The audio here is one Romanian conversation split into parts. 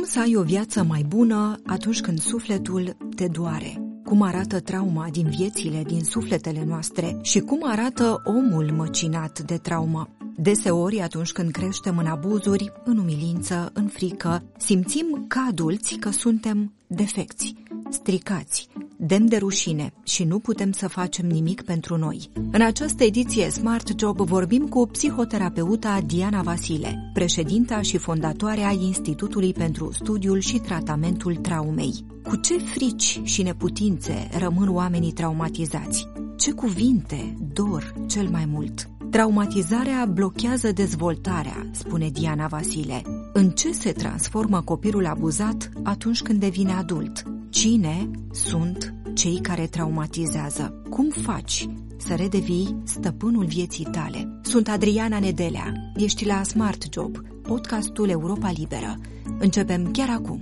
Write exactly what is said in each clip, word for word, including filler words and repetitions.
să ai o viață mai bună atunci când sufletul te doare? Cum arată trauma din viețile, din sufletele noastre și cum arată omul măcinat de traumă? Deseori, atunci când creștem în abuzuri, în umilință, în frică, simțim ca adulți că suntem defecți, stricați, demn de rușine și nu putem să facem nimic pentru noi. În această ediție Smart Job vorbim cu psihoterapeuta Diana Vasile, președinta și fondatoarea Institutului pentru Studiul și Tratamentul Traumei. Cu ce frici și neputințe rămân oamenii traumatizați? Ce cuvinte dor cel mai mult? Traumatizarea blochează dezvoltarea, spune Diana Vasile. În ce se transformă copilul abuzat atunci când devine adult? Cine sunt cei care traumatizează? Cum faci să redevii stăpânul vieții tale? Sunt Adriana Nedelea. Ești la Smart Job, podcastul Europa Liberă. Începem chiar acum.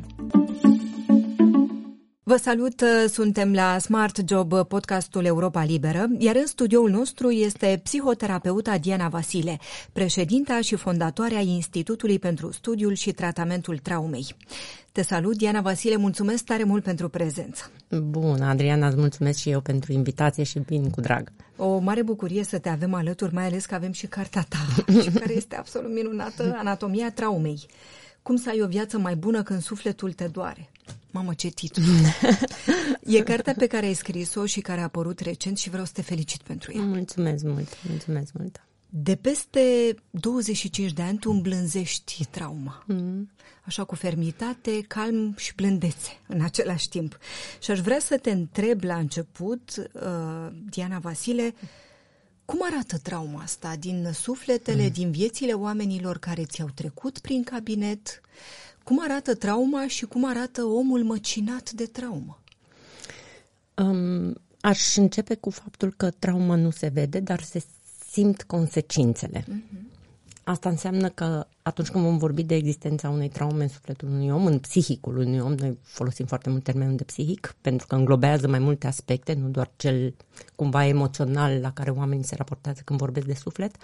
Vă salut, suntem la Smart Job, podcastul Europa Liberă, iar în studioul nostru este psihoterapeuta Diana Vasile, președinta și fondatoarea Institutului pentru Studiul și Tratamentul Traumei. Te salut, Diana Vasile, mulțumesc tare mult pentru prezență. Bun, Adriana, îți mulțumesc și eu pentru invitație și vin cu drag. O mare bucurie să te avem alături, mai ales că avem și cartea ta, și care este absolut minunată, Anatomia Traumei. Cum să ai o viață mai bună când sufletul te doare? Mamă, ce titlu! E cartea pe care ai scris-o și care a apărut recent și vreau să te felicit pentru ea. Mulțumesc mult, mulțumesc mult. De peste douăzeci și cinci de ani tu îmblânzești trauma. Mm. Așa, cu fermitate, calm și blândețe în același timp. Și aș vrea să te întreb la început, uh, Diana Vasile, cum arată trauma asta din sufletele, mm. din viețile oamenilor care ți-au trecut prin cabinet? Cum arată trauma și cum arată omul măcinat de traumă? Um, aș începe cu faptul că trauma nu se vede, dar se simt consecințele. Mm-hmm. Asta înseamnă că atunci când vom vorbi de existența unei traume în sufletul unui om, în psihicul unui om, noi folosim foarte mult termenul de psihic, pentru că înglobează mai multe aspecte, nu doar cel cumva emoțional la care oamenii se raportează când vorbesc de suflet,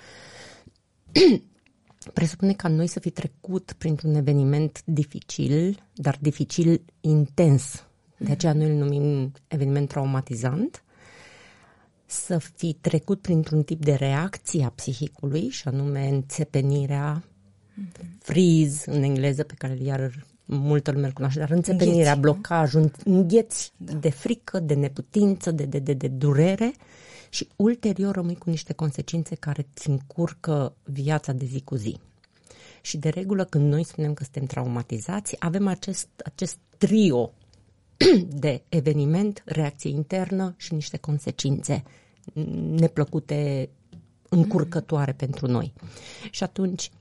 presupune ca noi să fi trecut printr-un eveniment dificil, dar dificil intens. De aceea noi îl numim eveniment traumatizant, să fi trecut printr-un tip de reacție a psihicului, și anume înțepenirea, freeze în engleză, pe care iar multă lume îl cunoaște, dar înțepenirea, îngheți, blocajul, îngheți da. de frică, de neputință, de, de, de, de durere și ulterior rămâi cu niște consecințe care îți încurcă viața de zi cu zi. Și de regulă când noi spunem că suntem traumatizați, avem acest, acest trio de eveniment, reacție internă și niște consecințe neplăcute, încurcătoare mm-hmm. pentru noi. Și atunci,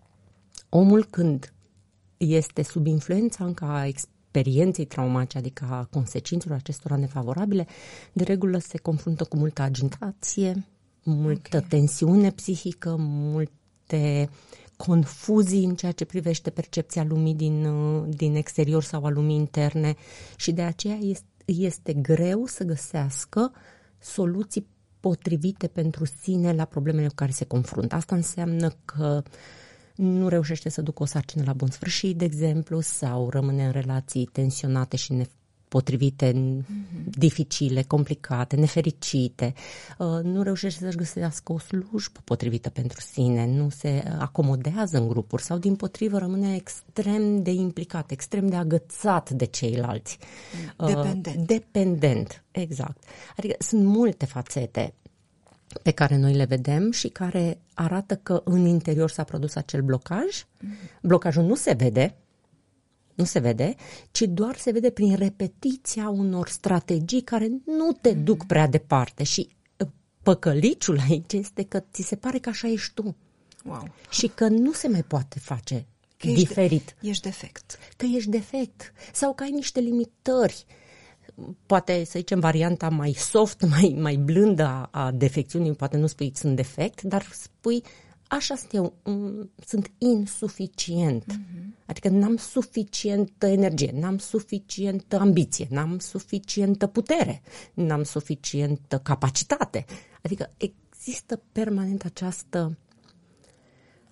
omul când este sub influența încă a experienței traumatice, adică a consecințelor acestora nefavorabile, de regulă se confruntă cu multă agitație, multă okay. tensiune psihică, multe confuzii în ceea ce privește percepția lumii din, din exterior sau a lumii interne și de aceea este, este greu să găsească soluții potrivite pentru sine la problemele cu care se confruntă. Asta înseamnă că nu reușește să ducă o sarcină la bun sfârșit, de exemplu, sau rămâne în relații tensionate și nepotrivite, mm-hmm. dificile, complicate, nefericite, nu reușește să-și găsească o slujbă potrivită pentru sine, nu se acomodează în grupuri sau, dimpotrivă, rămâne extrem de implicat, extrem de agățat de ceilalți. Dependent. Dependent, exact. Adică sunt multe fațete pe care noi le vedem și care arată că în interior s-a produs acel blocaj. Mm-hmm. Blocajul nu se vede, nu se vede, ci doar se vede prin repetiția unor strategii care nu te mm-hmm. duc prea departe. Și păcăliciul aici este că ți se pare că așa ești tu. Wow. Și că nu se mai poate face că diferit. Ești, de, ești defect. Că ești defect. Sau că ai niște limitări. Poate să zicem varianta mai soft, mai, mai blândă a, a defecțiunii, poate nu spui sunt defect, dar spui așa sunt eu, sunt insuficient. Mm-hmm. Adică n-am suficientă energie, n-am suficientă ambiție, n-am suficientă putere, n-am suficientă capacitate. Adică există permanent această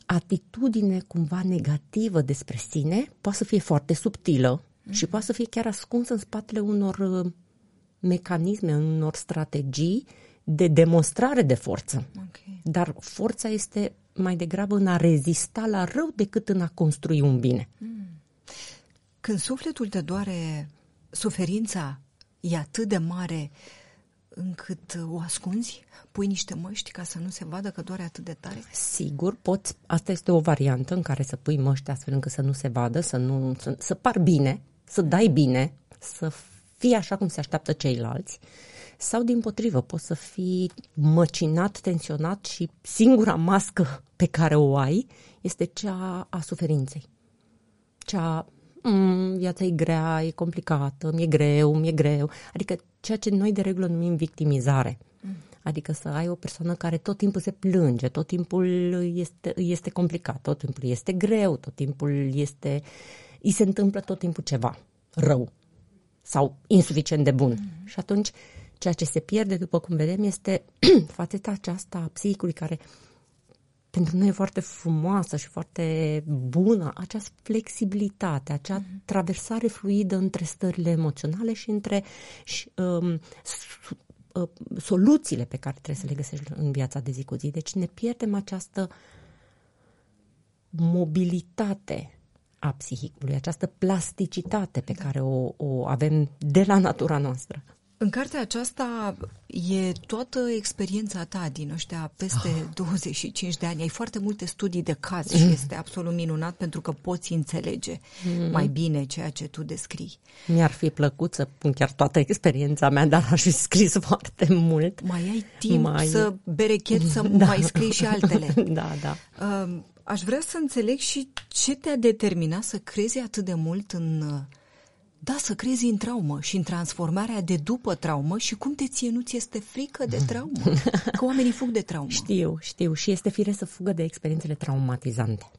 atitudine cumva negativă despre sine poate să fie foarte subtilă mm-hmm. și poate să fie chiar ascunsă în spatele unor mecanisme, unor strategii de demonstrare de forță. Okay. Dar forța este mai degrabă în a rezista la rău decât în a construi un bine. Mm. Când sufletul te doare, suferința e atât de mare încât o ascunzi? Pui niște măști ca să nu se vadă că doare atât de tare? Sigur, poți. Asta este o variantă în care să pui măști astfel încât să nu se vadă, să, nu, să, să par bine, să dai bine, să fii așa cum se așteaptă ceilalți. Sau dimpotrivă, poți să fii măcinat, tensionat și singura mască pe care o ai este cea a suferinței. Cea, mm, viața e grea, e complicată, mi-e greu, mi-e greu. Adică ceea ce noi de regulă numim victimizare. Mm. Adică să ai o persoană care tot timpul se plânge, tot timpul este, este complicat, tot timpul este greu, tot timpul este, îi se întâmplă tot timpul ceva rău sau insuficient de bun. Mm. Și atunci ceea ce se pierde, după cum vedem, este fațeta aceasta a psihicului care pentru noi e foarte frumoasă și foarte bună, acea flexibilitate, acea mm-hmm. traversare fluidă între stările emoționale și între și, um, su, uh, soluțiile pe care trebuie să le găsești în viața de zi cu zi. Deci ne pierdem această mobilitate a psihicului, această plasticitate pe da. care o, o avem de la natura noastră. În cartea aceasta e toată experiența ta din ăștia peste oh. douăzeci și cinci de ani. Ai foarte multe studii de caz și este absolut minunat pentru că poți înțelege mm. mai bine ceea ce tu descrii. Mi-ar fi plăcut să pun chiar toată experiența mea, dar aș fi scris foarte mult. Mai ai timp mai... să berecheți, să da. mai scrii și altele. Da, da. Uh, aș vrea să înțeleg și ce te-a determinat să crezi atât de mult în... Da, să crezi în traumă și în transformarea de după traumă și cum te ție, nu ți este frică de traumă? Că oamenii fug de traumă. Știu, știu și este firesc să fugă de experiențele traumatizante.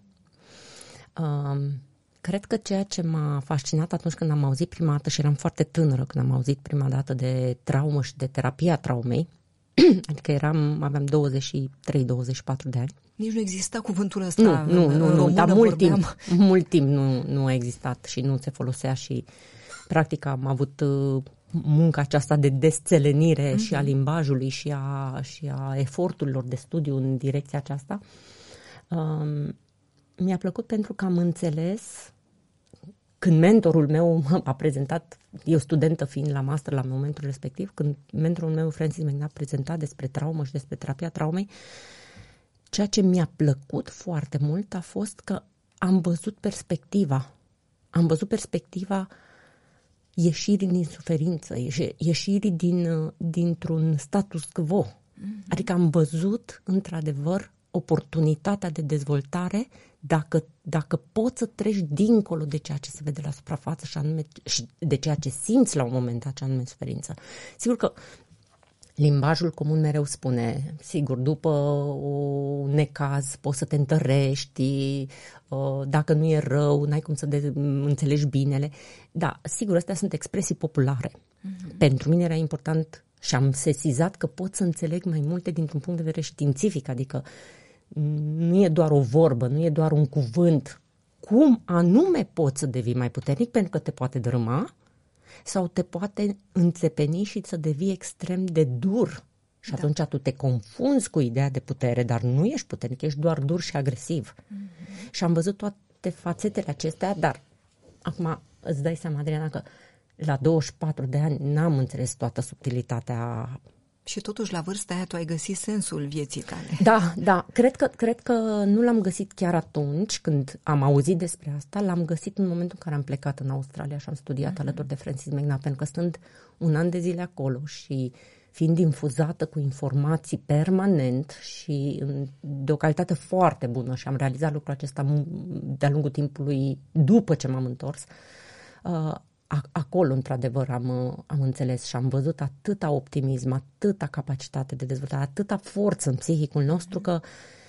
Um, cred că ceea ce m-a fascinat atunci când am auzit prima dată și eram foarte tânără când am auzit prima dată de traumă și de terapia traumei, adică eram, aveam douăzeci și trei douăzeci și patru de ani. Nici nu exista cuvântul ăsta nu, în, nu, în nu, română, dar mult vorbeam. timp, mult timp nu, nu a existat și nu se folosea și practic am avut uh, munca aceasta de desțelenire mm-hmm. și a limbajului și a, și a eforturilor de studiu în direcția aceasta. Um, mi-a plăcut pentru că am înțeles când mentorul meu a prezentat, eu studentă fiind la master la momentul respectiv, când mentorul meu, Francis McNabb, a prezentat despre traumă și despre terapia traumei, ceea ce mi-a plăcut foarte mult a fost că am văzut perspectiva. Am văzut perspectiva ieșirii din suferință, ieșirii din, dintr-un status quo. Mm-hmm. Adică am văzut, într-adevăr, oportunitatea de dezvoltare dacă, dacă poți să treci dincolo de ceea ce se vede la suprafață și, anume, și de ceea ce simți la un moment dat, ce anume suferință. Sigur că limbajul comun mereu spune, sigur, după un necaz poți să te întărești, dacă nu e rău, n-ai cum să de- înțelegi binele. Da, sigur, astea sunt expresii populare. Mm-hmm. Pentru mine era important și am sesizat că pot să înțeleg mai multe dintr-un punct de vedere științific, adică nu e doar o vorbă, nu e doar un cuvânt. Cum anume poți să devii mai puternic pentru că te poate dărâma sau te poate înțepeni și să devii extrem de dur. Și atunci da. tu te confunzi cu ideea de putere, dar nu ești puternic, ești doar dur și agresiv. Mm-hmm. Și am văzut toate fațetele acestea, dar acum îți dai seama, Adriana, că la douăzeci și patru de ani n-am înțeles toată subtilitatea. Și totuși la vârsta aia tu ai găsit sensul vieții tale. Da, da. Cred că, cred că nu l-am găsit chiar atunci când am auzit despre asta, l-am găsit în momentul în care am plecat în Australia și am studiat mm-hmm. alături de Francis McNabb, pentru că stând un an de zile acolo și fiind infuzată cu informații permanent și de o calitate foarte bună și am realizat lucrul acesta de-a lungul timpului după ce m-am întors, uh, acolo, într-adevăr, am, am înțeles și am văzut atâta optimism, atâta capacitate de dezvoltare, atâta forță în psihicul nostru că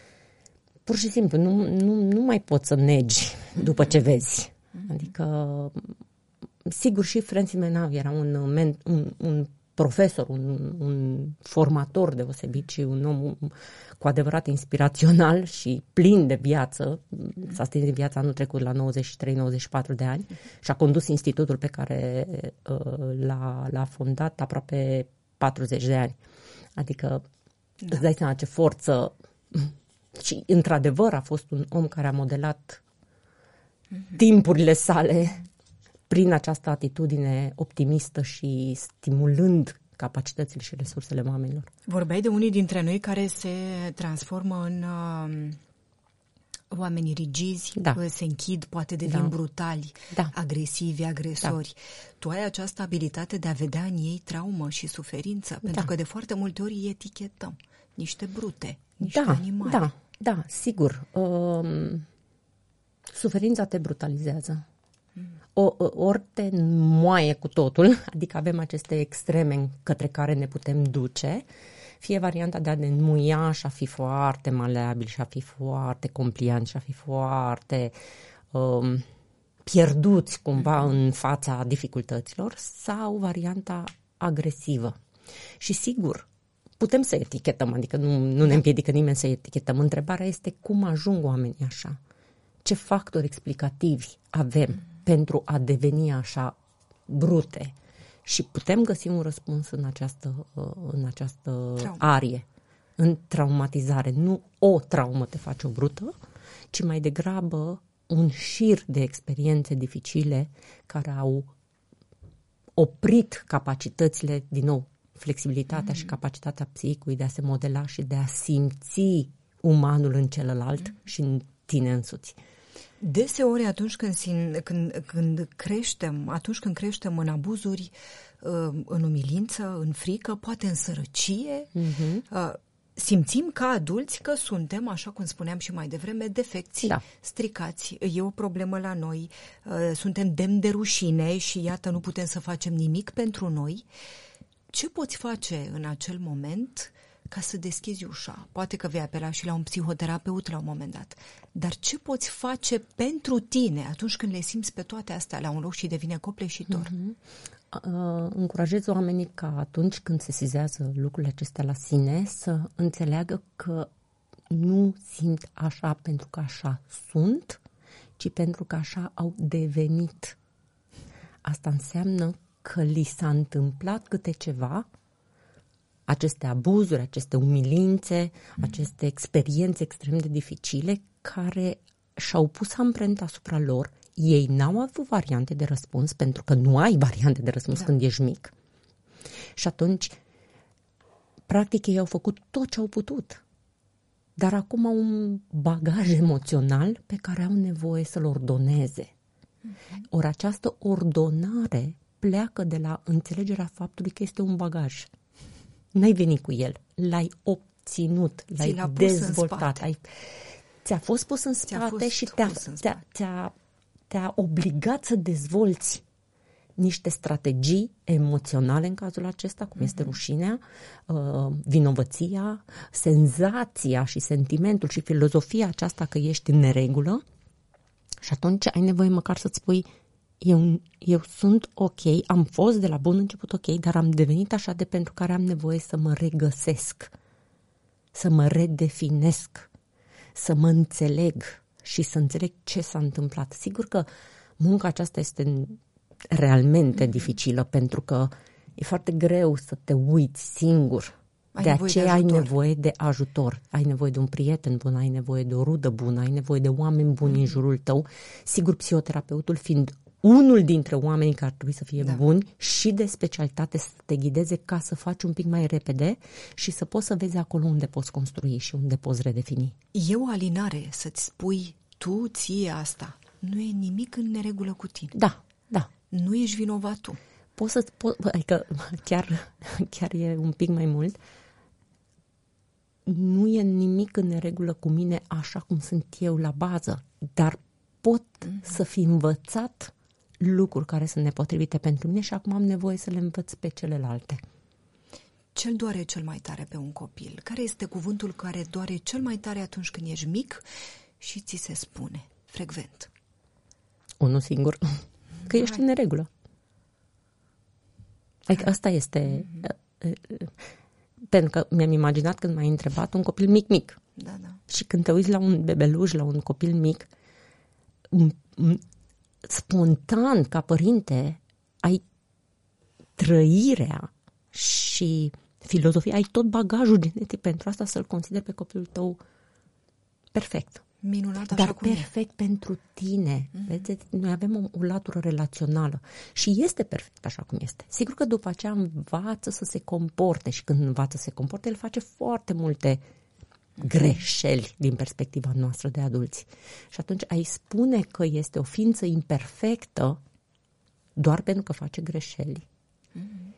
pur și simplu nu, nu, nu mai poți să negi după ce vezi. Adică, sigur, și Francis McNabb era un, un, un profesor, un, un formator deosebit și un om cu adevărat inspirațional și plin de viață. S-a stins din viața anul trecut la nouăzeci și trei nouăzeci și patru de ani și a condus institutul pe care uh, l-a, l-a fondat aproape patruzeci de ani. Adică da. Îți dai seama ce forță și într-adevăr a fost un om care a modelat mm-hmm. timpurile sale prin această atitudine optimistă și stimulând capacitățile și resursele oamenilor. Vorbeai de unii dintre noi care se transformă în uh, oameni rigizi, da. se închid, poate devin da. brutali, da. agresivi, agresori. Da. Tu ai această abilitate de a vedea în ei traumă și suferință, da. pentru că de foarte multe ori îi etichetăm. Niște brute, niște da, animale. Da, da, sigur. Uh, suferința te brutalizează. O, ori te moaie cu totul, adică avem aceste extreme către care ne putem duce, fie varianta de a ne înmuia și a fi foarte maleabil și a fi foarte compliant și a fi foarte um, pierduți cumva în fața dificultăților, sau varianta agresivă. Și sigur, putem să etichetăm, adică nu, nu ne împiedică nimeni să etichetăm. Întrebarea este cum ajung oamenii așa? Ce factori explicativi avem pentru a deveni așa brute? Și putem găsi un răspuns în această, în această arie, în traumatizare. Nu o traumă te face o brută, ci mai degrabă un șir de experiențe dificile care au oprit capacitățile, din nou, flexibilitatea mm-hmm. și capacitatea psihicului de a se modela și de a simți umanul în celălalt mm-hmm. și în tine însuți. Deseori atunci când, când, când creștem, atunci când creștem în abuzuri, în umilință, în frică, poate în sărăcie, uh-huh. simțim ca adulți că suntem, așa cum spuneam și mai devreme, defecți, da. stricați, e o problemă la noi, suntem demni de rușine și iată, nu putem să facem nimic pentru noi. Ce poți face în acel moment ca să deschizi ușa? Poate că vei apela și la un psihoterapeut la un moment dat. Dar ce poți face pentru tine atunci când le simți pe toate astea la un loc și devine copleșitor? Mm-hmm. Uh, încurajez oamenii ca atunci când se sesizează lucrurile acestea la sine să înțeleagă că nu simt așa pentru că așa sunt, ci pentru că așa au devenit. Asta înseamnă că li s-a întâmplat câte ceva, aceste abuzuri, aceste umilințe, mm. aceste experiențe extrem de dificile care și-au pus amprenta asupra lor. Ei n-au avut variante de răspuns, pentru că nu ai variante de răspuns da. când ești mic. Și atunci, practic, ei au făcut tot ce au putut. Dar acum au un bagaj emoțional pe care au nevoie să-l ordoneze. Mm-hmm. Ori această ordonare pleacă de la înțelegerea faptului că este un bagaj. N-ai venit cu el, l-ai obținut, l-ai dezvoltat. Ai, ți-a fost pus în spate și te-a, te-a, te-a, te-a obligat să dezvolți niște strategii emoționale în cazul acesta, cum mm-hmm. este rușinea, uh, vinovăția, senzația și sentimentul și filozofia aceasta că ești în neregulă. Și atunci ai nevoie măcar să-ți spui Eu, eu sunt ok, am fost de la bun început ok, dar am devenit așa de pentru care am nevoie să mă regăsesc, să mă redefinesc, să mă înțeleg și să înțeleg ce s-a întâmplat. Sigur că munca aceasta este realmente mm-hmm. dificilă, pentru că e foarte greu să te uiți singur. Ai de aceea de ai nevoie de ajutor. Ai nevoie de un prieten bun, ai nevoie de o rudă bună, ai nevoie de oameni buni mm-hmm. în jurul tău. Sigur, psihoterapeutul fiind unul dintre oamenii care ar trebui să fie da. buni și de specialitate, să te ghideze ca să faci un pic mai repede și să poți să vezi acolo unde poți construi și unde poți redefini. E o alinare să-ți spui tu ție asta. Nu e nimic în neregulă cu tine. Da, da. Nu ești vinovat tu. Poți să-ți po- adică chiar, chiar e un pic mai mult. Nu e nimic în neregulă cu mine așa cum sunt eu la bază, dar pot mm-hmm. să fi învățat lucruri care sunt nepotrivite pentru mine și acum am nevoie să le învăț pe celelalte. Ce-l doare cel mai tare pe un copil? Care este cuvântul care doare cel mai tare atunci când ești mic și ți se spune frecvent? Unul singur. Că ești Hai. în neregulă. Adică asta este... Mm-hmm. Pentru că mi-am imaginat când m-ai întrebat un copil mic-mic. Da, da. Și când te uiți la un bebeluș, la un copil mic, spontan, ca părinte, ai trăirea și filozofia, ai tot bagajul genetic pentru asta să-l consideri pe copilul tău perfect. Minunat, așa dar cum perfect e. pentru tine. Mm-hmm. Vedeți? Noi avem o, o latură relațională și este perfect așa cum este. Sigur că după aceea învață să se comporte și când învață să se comporte, el face foarte multe greșeli din perspectiva noastră de adulți. Și atunci ai spune că este o ființă imperfectă doar pentru că face greșeli. Mm-hmm.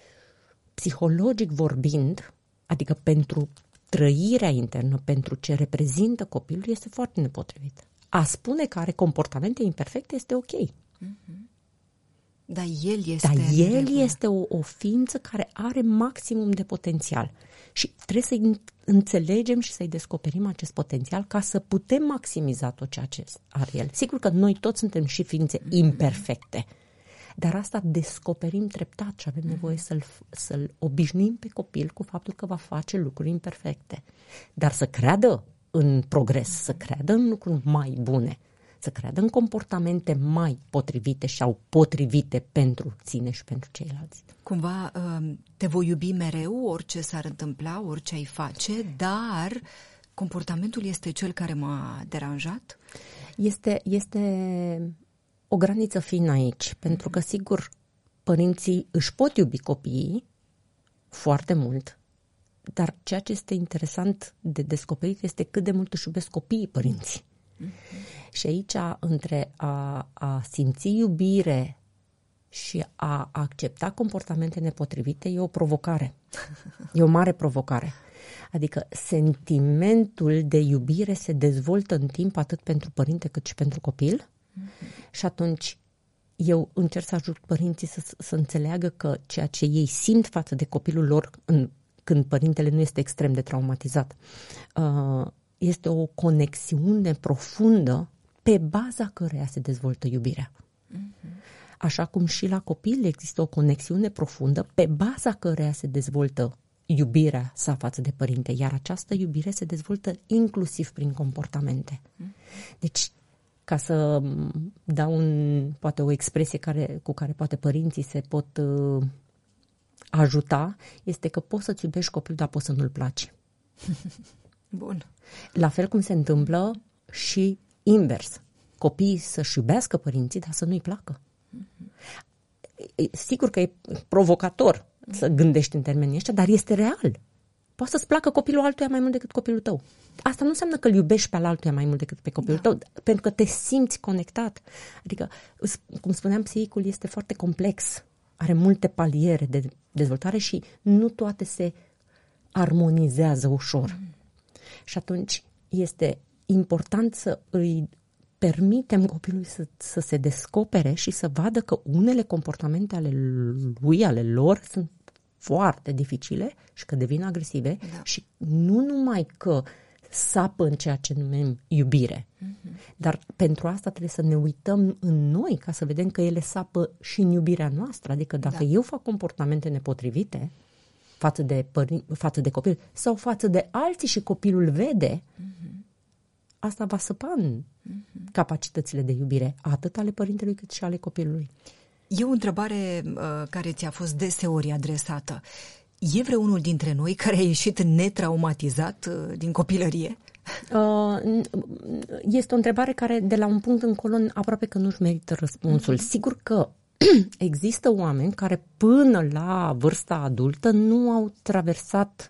Psihologic vorbind, adică pentru trăirea internă, pentru ce reprezintă copilul, este foarte nepotrivit. A spune că are comportamente imperfecte este ok. Mm-hmm. Dar el este... Dar el este o, o ființă care are maximum de potențial. Și trebuie să-i înțelegem și să-i descoperim acest potențial ca să putem maximiza tot ceea ce are el. Sigur că noi toți suntem și ființe mm-hmm. imperfecte, dar asta descoperim treptat și avem nevoie să-l, să-l obișnuim pe copil cu faptul că va face lucruri imperfecte. Dar să creadă în progres, să creadă în lucruri mai bune, să creadă în comportamente mai potrivite sau potrivite pentru sine și pentru ceilalți. Cumva te voi iubi mereu, orice s-ar întâmpla, orice ai face, dar comportamentul este cel care m-a deranjat? Este... este... o graniță fină aici, pentru că, sigur, părinții își pot iubi copiii foarte mult, dar ceea ce este interesant de descoperit este cât de mult își iubesc copiii părinții. Mm-hmm. Și aici, între a, a simți iubire și a accepta comportamente nepotrivite, e o provocare. E o mare provocare. Adică sentimentul de iubire se dezvoltă în timp atât pentru părinte cât și pentru copil. Mm-hmm. Și atunci eu încerc să ajut părinții să, să înțeleagă că ceea ce ei simt față de copilul lor în, când părintele nu este extrem de traumatizat uh, este o conexiune profundă pe baza căreia se dezvoltă iubirea. Mm-hmm. Așa cum și la copil există o conexiune profundă pe baza căreia se dezvoltă iubirea sa față de părinte, iar această iubire se dezvoltă inclusiv prin comportamente. Mm-hmm. Deci ca să dau un, poate o expresie care, cu care poate părinții se pot uh, ajuta, este că poți să-ți iubești copilul, dar poți să nu-l placi. Bun. La fel cum se întâmplă și invers. Copiii să-și iubească părinții, dar să nu-i placă. Mm-hmm. Sigur că e provocator mm-hmm. să gândești în termenii ăștia, dar este real. Poate să-ți placă copilul altuia mai mult decât copilul tău. Asta nu înseamnă că îl iubești pe altuia mai mult decât pe copilul da. tău, pentru că te simți conectat. Adică, cum spuneam, psihicul este foarte complex, are multe paliere de dezvoltare și nu toate se armonizează ușor. Mm. Și atunci este important să îi permitem copilului să, să se descopere și să vadă că unele comportamente ale lui, ale lor, sunt foarte dificile și că devin agresive da. și nu numai că sapă în ceea ce numim iubire, mm-hmm. dar pentru asta trebuie să ne uităm în noi ca să vedem că ele sapă și în iubirea noastră. Adică dacă da. eu fac comportamente nepotrivite față de, părin- față de copil sau față de alții și copilul vede, mm-hmm. asta va săpa în mm-hmm. capacitățile de iubire atât ale părintelui cât și ale copilului. E o întrebare uh, care ți-a fost deseori adresată. E vreunul dintre noi care a ieșit netraumatizat uh, din copilărie? Uh, este o întrebare care de la un punct încolo aproape că nu-și merită răspunsul. Mm-hmm. Sigur că există oameni care până la vârsta adultă nu au traversat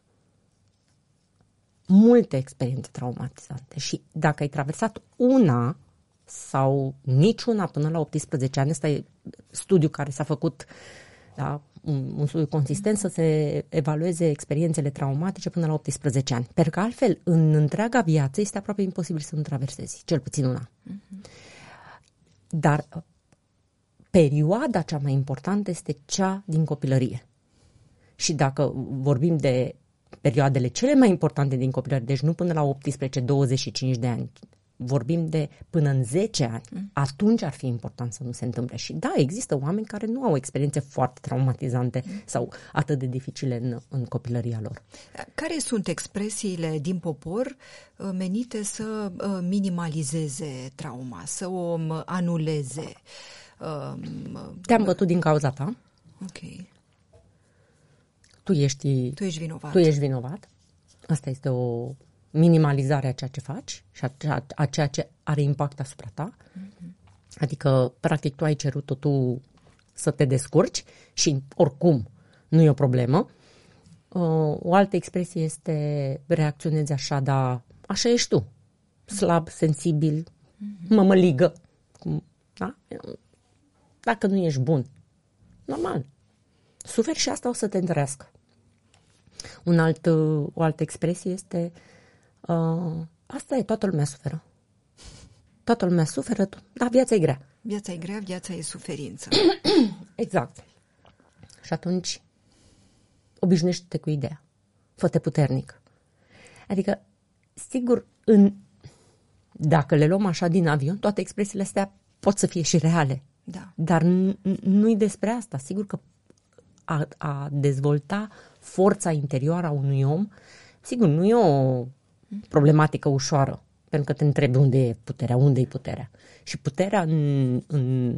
multe experiențe traumatizante și dacă ai traversat una sau niciuna până la optsprezece ani, ăsta e studiu care s-a făcut, da, un, un studiu consistent să se evalueze experiențele traumatice până la optsprezece ani. Pentru că altfel, în întreaga viață, este aproape imposibil să nu traversezi, cel puțin una. Uh-huh. Dar perioada cea mai importantă este cea din copilărie. Și dacă vorbim de perioadele cele mai importante din copilărie, deci nu până la optsprezece douăzeci și cinci de ani, vorbim de până în zece ani, mm. atunci ar fi important să nu se întâmple. Și da, există oameni care nu au experiențe foarte traumatizante mm. sau atât de dificile în, în copilăria lor. Care sunt expresiile din popor menite să minimalizeze trauma, să o anuleze? Te-am bătut din cauza ta. Ok. Tu ești, tu ești vinovat. Tu ești vinovat. Asta este o minimalizare a ceea ce faci și a, a ceea ce are impact asupra ta. Mm-hmm. Adică, practic, tu ai cerut-o tu să te descurci și oricum nu e o problemă. Uh, o altă expresie este reacționezi așa, dar așa ești tu. Slab, sensibil, mm-hmm. mămăligă. Da? Dacă nu ești bun, normal. Suferi și asta o să te întărească. Un alt, o altă expresie este uh, asta e, toată lumea suferă. Toată lumea suferă, dar viața e grea. Viața e grea, viața e suferință. Exact. Și atunci obișnuiește-te cu ideea. Fă-te puternic. Adică, sigur, în, dacă le luăm așa din avion, toate expresiile astea pot să fie și reale. Da. Dar nu-i despre asta. Sigur că a, a dezvolta forța interioară a unui om, sigur, nu e o problematică ușoară, pentru că te întrebi unde e puterea, unde e puterea. Și puterea în, în,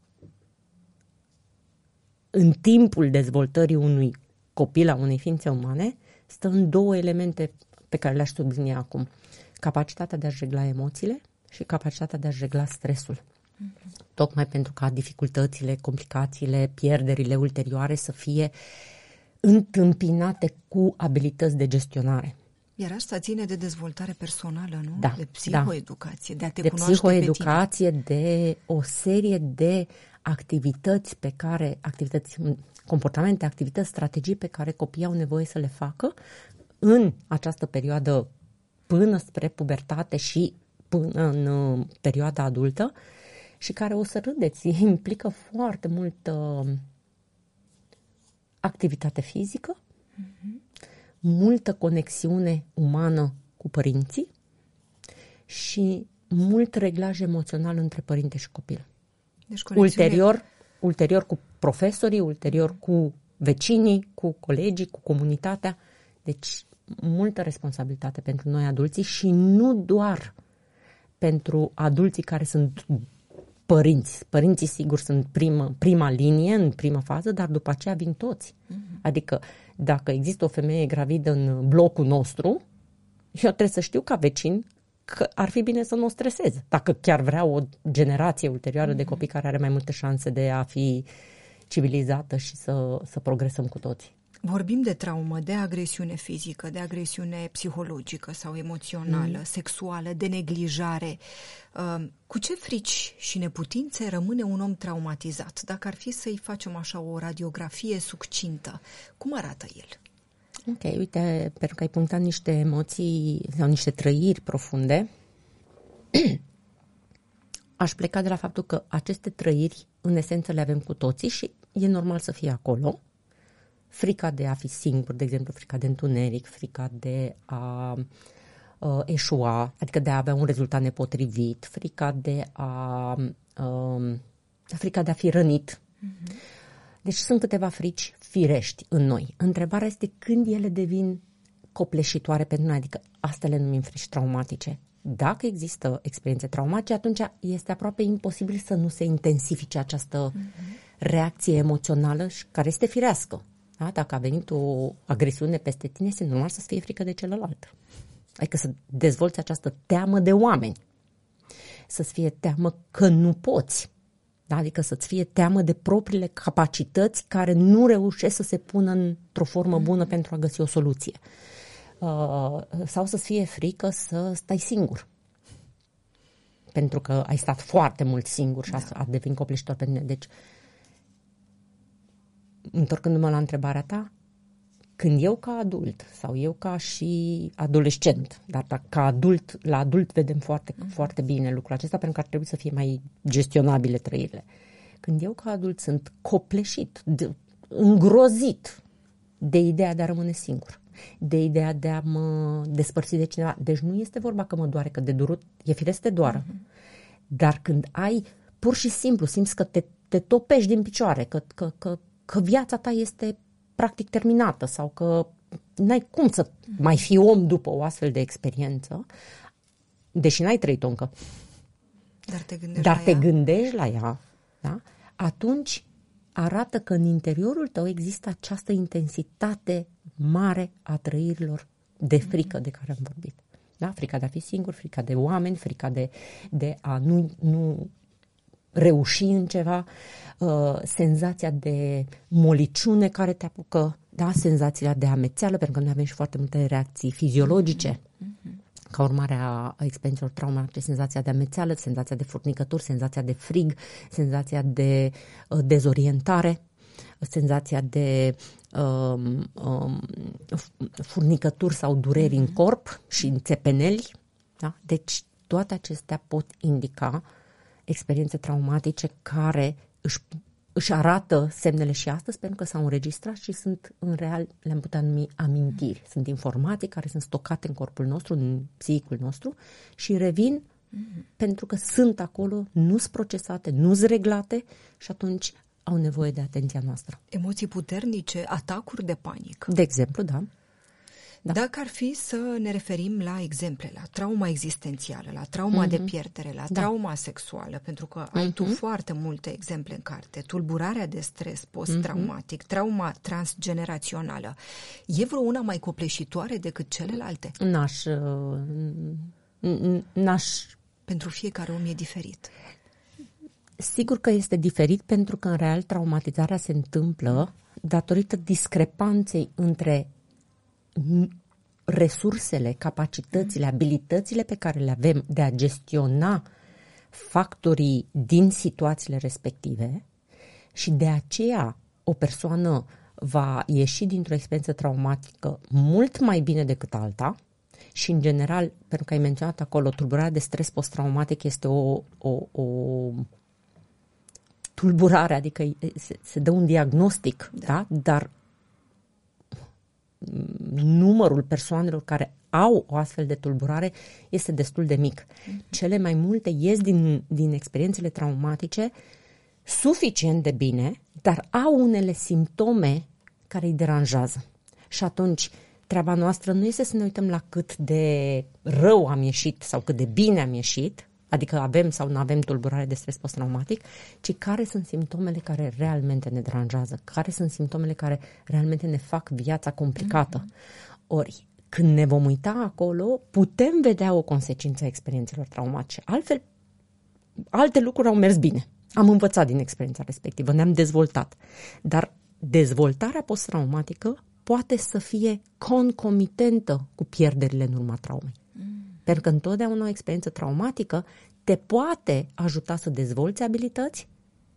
în timpul dezvoltării unui copil, a unei ființe umane, stă în două elemente pe care le-aș sublinia acum. Capacitatea de a-și regla emoțiile și capacitatea de a-și regla stresul. Tocmai pentru ca dificultățile, complicațiile, pierderile ulterioare să fie întâmpinate cu abilități de gestionare. Iar asta ține de dezvoltare personală, nu? Da, de psihoeducație, da. de a te de cunoaște psihoeducație, pe tine. De o serie de activități pe care, activități, comportamente, activități, strategii pe care copiii au nevoie să le facă în această perioadă până spre pubertate și până în perioada adultă, și care, o să râdeți, implică foarte multă activitate fizică, mm-hmm. multă conexiune umană cu părinții și mult reglaj emoțional între părinte și copil. Deci conexiune... ulterior, ulterior cu profesorii, ulterior cu vecinii, cu colegii, cu comunitatea. Deci multă responsabilitate pentru noi adulții și nu doar pentru adulții care sunt părinți. Părinții, sigur, sunt prima, prima linie, în prima fază, dar după aceea vin toți. Uh-huh. Adică, dacă există o femeie gravidă în blocul nostru, eu trebuie să știu ca vecin că ar fi bine să nu o stresez. Dacă chiar vreau o generație ulterioară uh-huh. de copii care are mai multe șanse de a fi civilizată și să, să progresăm cu toții. Vorbim de traumă, de agresiune fizică, de agresiune psihologică sau emoțională, mm. sexuală, de neglijare. Cu ce frici și neputințe rămâne un om traumatizat? Dacă ar fi să-i facem așa o radiografie succintă, cum arată el? Ok, uite, pentru că ai punctat niște emoții sau niște trăiri profunde, aș pleca de la faptul că aceste trăiri, în esență, le avem cu toții și e normal să fie acolo. Frica de a fi singur, de exemplu, frica de întuneric, frica de a uh, eșua, adică de a avea un rezultat nepotrivit, frica de a, uh, frica de a fi rănit. Mm-hmm. Deci sunt câteva frici firești în noi. Întrebarea este când ele devin copleșitoare pentru noi, adică astea le numim frici traumatice. Dacă există experiențe traumatice, atunci este aproape imposibil să nu se intensifice această mm-hmm. reacție emoțională care este firească. Da? Dacă a venit o agresiune peste tine, este normal să-ți fie frică de celălalt. Adică să dezvolți această teamă de oameni. Să-ți fie teamă că nu poți. Da? Adică să-ți fie teamă de propriile capacități care nu reușesc să se pună într-o formă bună pentru a găsi o soluție. Uh, sau să-ți fie frică să stai singur. Pentru că ai stat foarte mult singur și da. a devenit copleșitor pentru tine. Deci, întorcându-mă la întrebarea ta, când eu ca adult sau eu ca și adolescent, dar ca adult, la adult vedem foarte, mm. foarte bine lucrul acesta pentru că ar trebui să fie mai gestionabile trăirile. Când eu ca adult sunt copleșit, de, îngrozit de ideea de a rămâne singur, de ideea de a mă despărți de cineva. Deci nu este vorba că mă doare, că de durut e firesc să te doară. Uh-huh. Dar când ai, pur și simplu, simți că te, te topești din picioare, că, că, că, că viața ta este practic terminată sau că n-ai cum să mai fii om după o astfel de experiență, deși n-ai trăit-o încă. Dar te gândești Dar la te ea? gândești la ea, da? Atunci arată că în interiorul tău există această intensitate mare a trăirilor de frică de care am vorbit. Da? Frica de a fi singur, frica de oameni, frica de, de a nu, nu reuși în ceva, uh, senzația de moliciune care te apucă, da? Senzația de amețeală, pentru că noi avem și foarte multe reacții fiziologice. Mm-hmm. Ca urmare a experiențelor traumatice, senzația de amețeală, senzația de furnicături, senzația de frig, senzația de uh, dezorientare, senzația de um, um, furnicături sau dureri mm-hmm. în corp și în țepeneli. Da? Deci toate acestea pot indica experiențe traumatice care își, își arată semnele și astăzi pentru că s-au înregistrat și sunt în real, le-am putea numi amintiri. Sunt informații care sunt stocate în corpul nostru, în psihicul nostru și revin mm-hmm. pentru că sunt acolo, nu sunt procesate, nu sunt reglate și atunci au nevoie de atenția noastră. Emoții puternice, atacuri de panică. De exemplu, da. Da. Dacă ar fi să ne referim la exemple, la trauma existențială, la trauma mm-hmm. de pierdere, la da. trauma sexuală, pentru că ai mm-hmm. tu foarte multe exemple în carte, tulburarea de stres post-traumatic, mm-hmm. trauma transgenerațională, e vreo una mai copleșitoare decât celelalte? N-aș... N-aș... Pentru fiecare om e diferit. Sigur că este diferit pentru că în real traumatizarea se întâmplă datorită discrepanței între resursele, capacitățile, abilitățile pe care le avem de a gestiona factorii din situațiile respective și de aceea o persoană va ieși dintr-o experiență traumatică mult mai bine decât alta și în general, pentru că ai menționat acolo, tulburarea de stres post-traumatic este o, o, o tulburare, adică se, se dă un diagnostic, da. Da? Dar numărul persoanelor care au o astfel de tulburare este destul de mic. Cele mai multe ies din, din experiențele traumatice suficient de bine, dar au unele simptome care îi deranjează. Și atunci treaba noastră nu este să ne uităm la cât de rău am ieșit sau cât de bine am ieșit, adică avem sau nu avem tulburare de stres post-traumatic, ci care sunt simptomele care realmente ne deranjează, care sunt simptomele care realmente ne fac viața complicată. Mm-hmm. Ori, când ne vom uita acolo, putem vedea o consecință a experiențelor traumatice. Altfel, alte lucruri au mers bine. Am învățat din experiența respectivă, ne-am dezvoltat. Dar dezvoltarea post-traumatică poate să fie concomitentă cu pierderile în urma traumei. Mm. Pentru că întotdeauna o experiență traumatică te poate ajuta să dezvolți abilități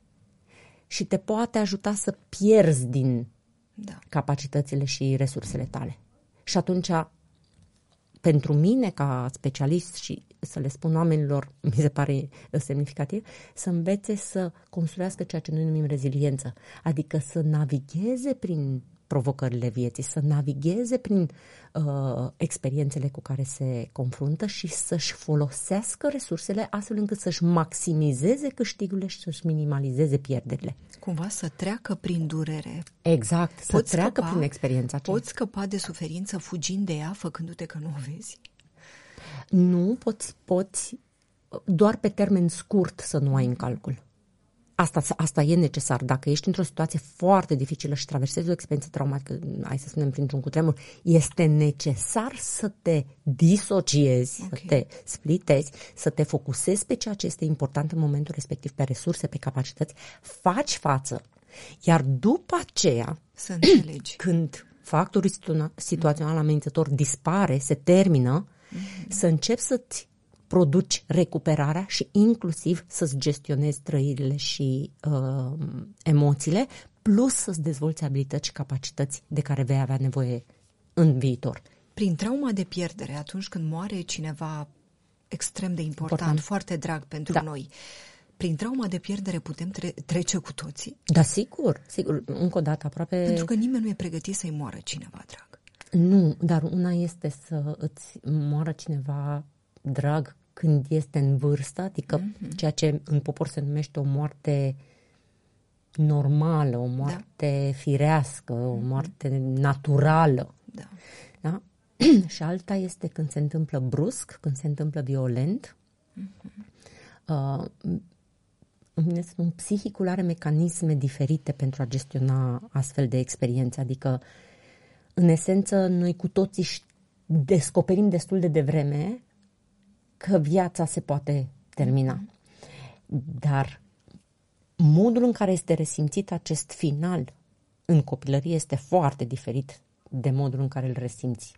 și te poate ajuta să pierzi din da. capacitățile și resursele tale. Și atunci, pentru mine, ca specialist și să le spun oamenilor, mi se pare semnificativ, să învețe să construiască ceea ce noi numim reziliență. Adică să navigheze prin provocările vieții, să navigheze prin uh, experiențele cu care se confruntă și să-și folosească resursele astfel încât să-și maximizeze câștigurile și să-și minimalizeze pierderile. Cumva să treacă prin durere. Exact, să poți treacă scăpa, prin experiența aceea. Poți scăpa de suferință fugind de ea, făcându-te că nu o vezi? Nu, poți, poți doar pe termen scurt să nu ai în calcul. Asta, asta e necesar. Dacă ești într-o situație foarte dificilă și traversezi o experiență traumatică, hai să spunem printr-un cutremur, este necesar să te disociezi, okay. să te splitezi, să te focusezi pe ceea ce este important în momentul respectiv, pe resurse, pe capacități, faci față. Iar după aceea, să înțelegi. Când factorul situa- situațional amenințător dispare, se termină, mm-hmm. să începi să-ți produci recuperarea și inclusiv să-ți gestionezi trăirile și uh, emoțiile, plus să-ți dezvolți abilități și capacități de care vei avea nevoie în viitor. Prin trauma de pierdere, atunci când moare cineva extrem de important, important. foarte drag pentru da. noi, prin trauma de pierdere putem tre- trece cu toții? Da, sigur, sigur, încă o dată aproape... Pentru că nimeni nu e pregătit să-i moară cineva drag. Nu, dar una este să îți moară cineva drag când este în vârstă, adică mm-hmm. ceea ce în popor se numește o moarte normală, o moarte da. firească, mm-hmm. o moarte naturală. Da. Da? Și alta este când se întâmplă brusc, când se întâmplă violent. Mm-hmm. Uh, psihicul are mecanisme diferite pentru a gestiona astfel de experiențe, adică în esență noi cu toții descoperim destul de devreme că viața se poate termina. Dar modul în care este resimțit acest final în copilărie este foarte diferit de modul în care îl resimți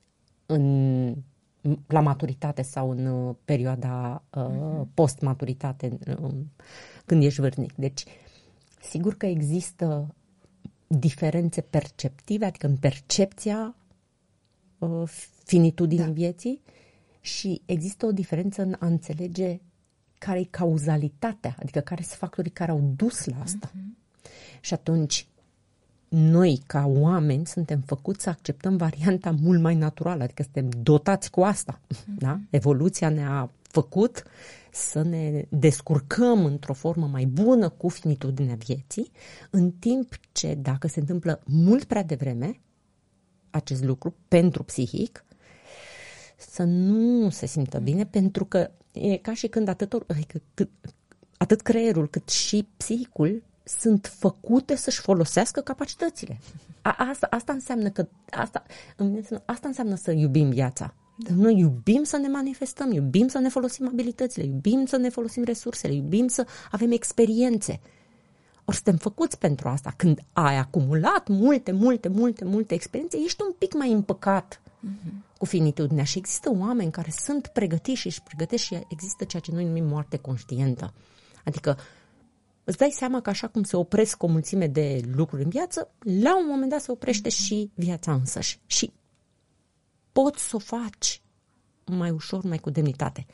în, la maturitate sau în perioada uh, post-maturitate, uh, când ești vârstnic. Deci, sigur că există diferențe perceptive, adică în percepția uh, finitudinii da. vieții, și există o diferență în a înțelege care e cauzalitatea, adică care sunt factorii care au dus la asta. Uh-huh. Și atunci, noi, ca oameni, suntem făcuți să acceptăm varianta mult mai naturală, adică suntem dotați cu asta. Uh-huh. Da? Evoluția ne-a făcut să ne descurcăm într-o formă mai bună cu finitudinea vieții, în timp ce, dacă se întâmplă mult prea devreme acest lucru pentru psihic, să nu se simtă bine, pentru că e ca și când atât, atât creierul cât și psihicul sunt făcute să-și folosească capacitățile. A, asta, asta înseamnă că asta, asta înseamnă să iubim viața. Da. Noi iubim să ne manifestăm, iubim să ne folosim abilitățile, iubim să ne folosim resursele, iubim să avem experiențe. Ori suntem făcuți pentru asta. Când ai acumulat multe, multe, multe, multe experiențe, ești un pic mai împăcat uh-huh. cu finitudinea. Și există oameni care sunt pregătiți și își pregătesc și există ceea ce noi numim moarte conștientă. Adică îți dai seama că așa cum se opresc o mulțime de lucruri în viață, la un moment dat se oprește uh-huh. și viața însăși. Și poți să o faci mai ușor, mai cu demnitate.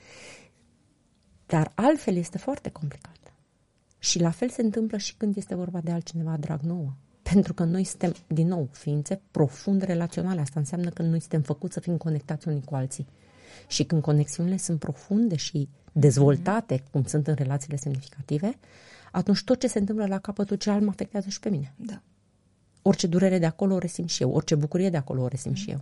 Dar altfel este foarte complicat. Și la fel se întâmplă și când este vorba de altcineva drag nouă. Pentru că noi suntem, din nou, ființe profund relaționale. Asta înseamnă că noi suntem făcuți să fim conectați unii cu alții. Și când conexiunile sunt profunde și dezvoltate, mm-hmm. cum sunt în relațiile semnificative, atunci tot ce se întâmplă la capătul celălalt mă afectează și pe mine. Da. Orice durere de acolo o resimt și eu, orice bucurie de acolo o resimt mm-hmm. și eu.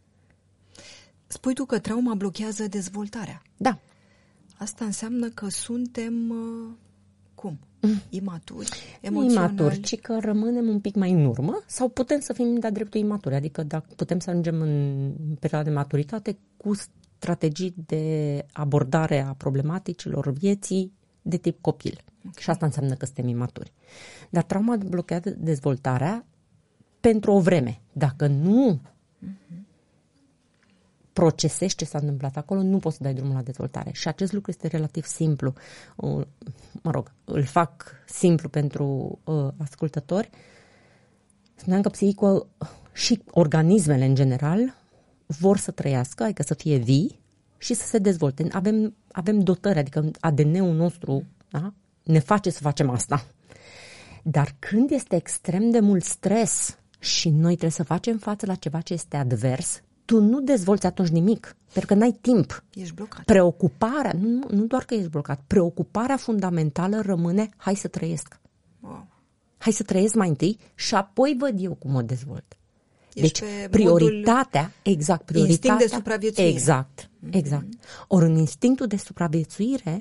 Spui tu că trauma blochează dezvoltarea. Da. Asta înseamnă că suntem... Uh... Cum? Mm. Imaturi? Emoționali? Imaturi, ci că rămânem un pic mai în urmă sau putem să fim de-a dreptul imaturi. Adică dacă putem să ajungem în perioada de maturitate cu strategii de abordare a problematicilor vieții de tip copil. Okay. Și asta înseamnă că suntem imaturi. Dar trauma blochează dezvoltarea pentru o vreme. Dacă nu mm-hmm. procesezi ce s-a întâmplat acolo, nu poți să dai drumul la dezvoltare. Și acest lucru este relativ simplu. Mă rog, îl fac simplu pentru uh, ascultători. Spuneam că psihicul și organismele în general vor să trăiască, adică să fie vii și să se dezvolte. Avem, avem dotări, adică A D N-ul nostru da, ne face să facem asta. Dar când este extrem de mult stres și noi trebuie să facem față la ceva ce este advers, tu nu dezvolți atunci nimic, pentru că n-ai timp. Ești blocat. Preocuparea, nu, nu doar că ești blocat, preocuparea fundamentală rămâne, hai să trăiesc. Wow. Hai să trăiesc mai întâi și apoi văd eu cum mă dezvolt. Ești deci prioritatea, exact, prioritatea. Instinct de supraviețuire. Exact, exact. Mm-hmm. Ori în instinctul de supraviețuire,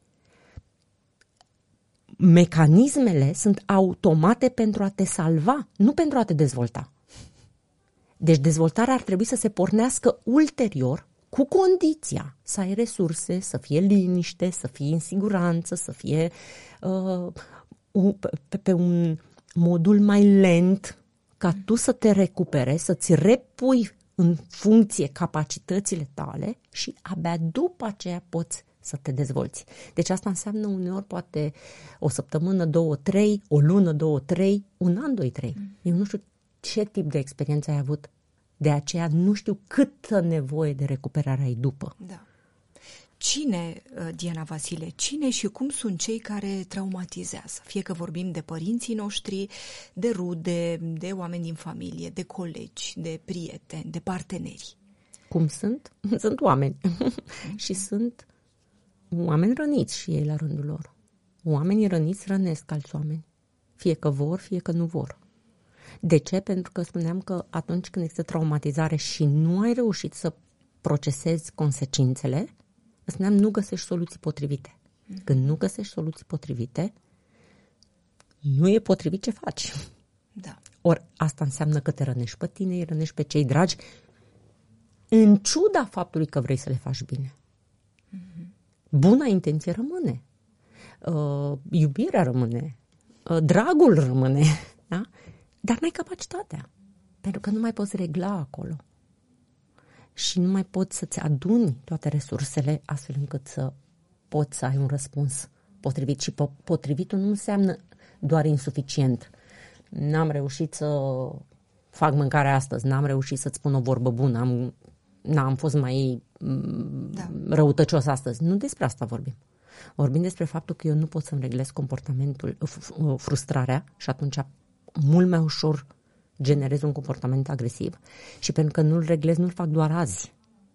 mecanismele sunt automate pentru a te salva, nu pentru a te dezvolta. Deci dezvoltarea ar trebui să se pornească ulterior cu condiția să ai resurse, să fie liniște, să fii în siguranță, să fie uh, pe, pe un modul mai lent, ca tu să te recuperezi, să-ți repui în funcție capacitățile tale și abia după aceea poți să te dezvolți. Deci asta înseamnă uneori poate o săptămână, două, trei, o lună, două, trei, un an, doi, trei. Mm. Eu nu știu ce tip de experiență ai avut. De aceea nu știu câtă nevoie de recuperare ai după. Da. Cine, Diana Vasile, cine și cum sunt cei care traumatizează? Fie că vorbim de părinții noștri, de rude, de oameni din familie, de colegi, de prieteni, de parteneri. Cum sunt? Sunt oameni. Și sunt oameni răniți și ei la rândul lor. Oamenii răniți rănesc alți oameni. Fie că vor, fie că nu vor. De ce? Pentru că spuneam că atunci când există traumatizare și nu ai reușit să procesezi consecințele, spuneam, nu găsești soluții potrivite. Când nu găsești soluții potrivite, nu e potrivit ce faci. Da. Ori asta înseamnă că te rănești pe tine, îi rănești pe cei dragi, în ciuda faptului că vrei să le faci bine. Mm-hmm. Buna intenție rămâne. Uh, iubirea rămâne. Uh, dragul rămâne. Da? Dar n-ai capacitatea. Pentru că nu mai poți regla acolo. Și nu mai poți să-ți aduni toate resursele astfel încât să poți să ai un răspuns potrivit. Și potrivitul nu înseamnă doar insuficient. N-am reușit să fac mâncare astăzi, n-am reușit să-ți spun o vorbă bună, am, n-am fost mai da. răutăcios astăzi. Nu despre asta vorbim. Vorbim despre faptul că eu nu pot să-mi reglez comportamentul, frustrarea și atunci mult mai ușor generez un comportament agresiv și pentru că nu-l reglez, nu-l fac doar azi.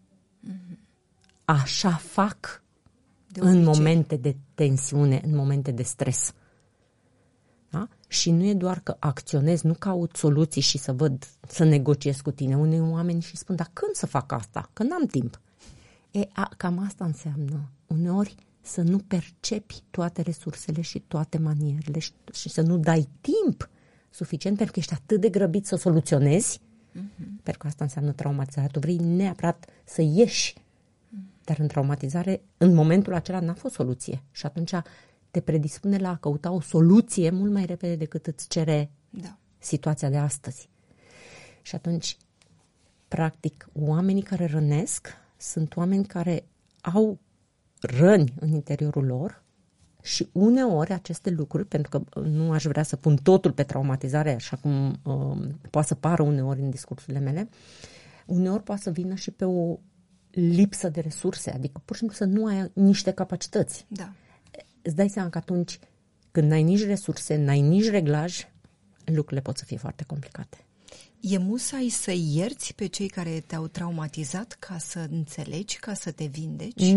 Așa fac în momente de tensiune, în momente de stres. Da? Și nu e doar că acționez, nu caut soluții și să văd, să negociez cu tine. Unei oameni și spun, dar când să fac asta? Că n-am timp. E, a, cam asta înseamnă uneori să nu percepi toate resursele și toate manierele și, și să nu dai timp suficient pentru că ești atât de grăbit să soluționezi, uh-huh. pentru că asta înseamnă traumatizare. Tu vrei neapărat să ieși, uh-huh. dar în traumatizare, în momentul acela n-a fost soluție și atunci te predispune la a căuta o soluție mult mai repede decât îți cere da. situația de astăzi. Și atunci, practic, oamenii care rănesc sunt oameni care au răni în interiorul lor și uneori aceste lucruri, pentru că nu aș vrea să pun totul pe traumatizare, așa cum uh, poate să pară uneori în discursurile mele, uneori poate să vină și pe o lipsă de resurse, adică pur și simplu să nu ai niște capacități. Da. Îți dai seama că atunci când n-ai nici resurse, n-ai nici reglaj, lucrurile pot să fie foarte complicate. E musai să ierți pe cei care te-au traumatizat ca să înțelegi, ca să te vindeci?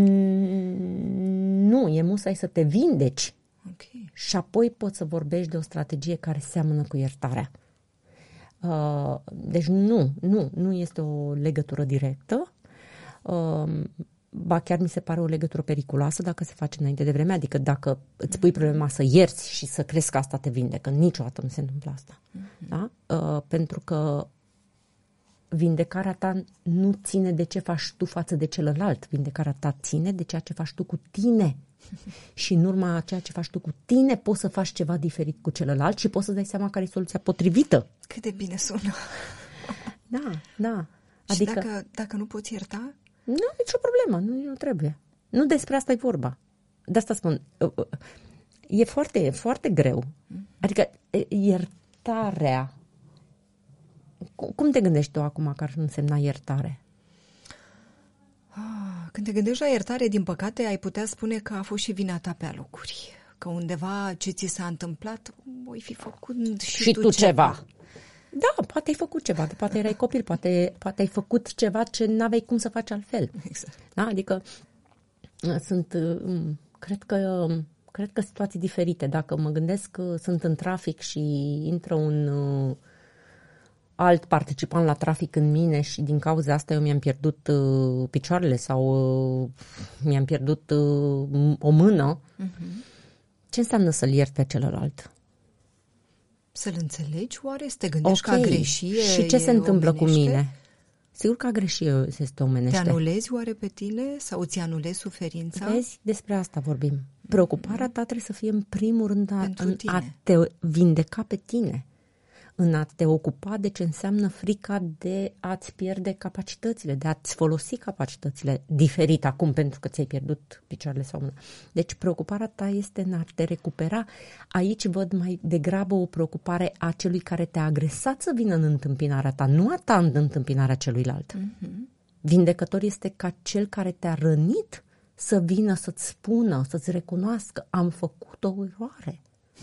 Mm, nu, e musai să te vindeci. Okay. Și apoi poți să vorbești de o strategie care seamănă cu iertarea. Uh, deci nu, nu, nu este o legătură directă. Uh, ba chiar mi se pare o legătură periculoasă dacă se face înainte de vreme, adică dacă îți pui problema să ierți și să crezi că asta te vindecă, niciodată nu se întâmplă asta. Uh-huh. Da? Uh, pentru că vindecarea ta nu ține de ce faci tu față de celălalt, vindecarea ta ține de ceea ce faci tu cu tine. Și în urma a ceea ce faci tu cu tine poți să faci ceva diferit cu celălalt și poți să dai seama care e soluția potrivită. Cât de bine sună! Da, da. Adică... Și dacă, dacă nu poți ierta? Nu, nicio problemă, nu, nu trebuie. Nu despre asta e vorba. De asta spun, e foarte, foarte greu. Adică iertarea, cum te gândești tu acum că ar însemna iertare? Când te gândești la iertare, din păcate, ai putea spune că a fost și vina ta pe alocuri. Că undeva ce ți s-a întâmplat, voi fi făcut și, și tu, tu ceva. ceva. Da, poate ai făcut ceva, poate erai copil, poate, poate ai făcut ceva ce n-aveai cum să faci altfel. Exact. Da? Adică sunt, cred că, cred că situații diferite. Dacă mă gândesc că sunt în trafic și intră un uh, alt participant la trafic în mine și din cauza asta eu mi-am pierdut uh, picioarele sau uh, mi-am pierdut uh, o mână, uh-huh. ce înseamnă să-l iert pe celălalt? Să-l înțelegi oare? Să te gândești okay. că a greșit? Și ce se întâmplă omenește? cu mine? Sigur că a greșit este omenește. Te anulezi oare pe tine? Sau îți anulezi suferința? Vezi? Despre asta vorbim. Preocuparea ta trebuie să fie în primul rând a, în a te vindeca pe tine. În a te ocupa de ce înseamnă frica de a-ți pierde capacitățile, de a-ți folosi capacitățile diferit acum pentru că ți-ai pierdut picioarele sau mâna. Deci preocuparea ta este în a te recupera. Aici văd mai degrabă o preocupare a celui care te-a agresat să vină în întâmpinarea ta, nu a ta în întâmpinarea celuilalt. Mm-hmm. Vindecător este ca cel care te-a rănit să vină să-ți spună, să-ți recunoască, am făcut o eroare.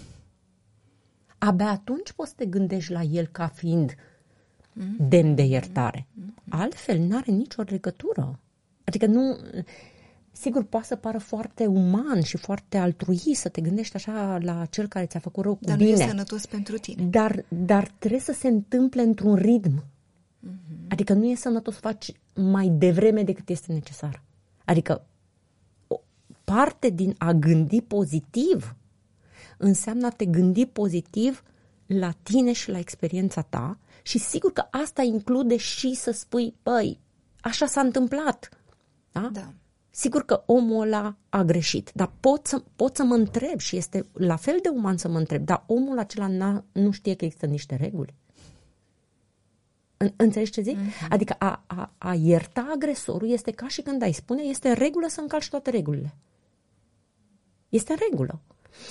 Abia atunci poți să te gândești la el ca fiind demn de iertare. Altfel, n-are nicio legătură. Adică nu... Sigur, poate să pară foarte uman și foarte altruist să te gândești așa la cel care ți-a făcut rău cu dar bine. Dar nu e sănătos pentru tine. Dar, dar trebuie să se întâmple într-un ritm. Uh-huh. Adică nu e sănătos să faci mai devreme decât este necesar. Adică o parte din a gândi pozitiv înseamnă a te gândi pozitiv la tine și la experiența ta și sigur că asta include și să spui, băi, așa s-a întâmplat. Da? Da. Sigur că omul ăla a greșit, dar pot să, pot să mă întreb și este la fel de uman să mă întreb, dar omul acela nu știe că există niște reguli. În, înțelegi ce zic? Mm-hmm. Adică a, a, a ierta agresorul este ca și când ai spune, este în regulă să încalci toate regulile. Este în regulă.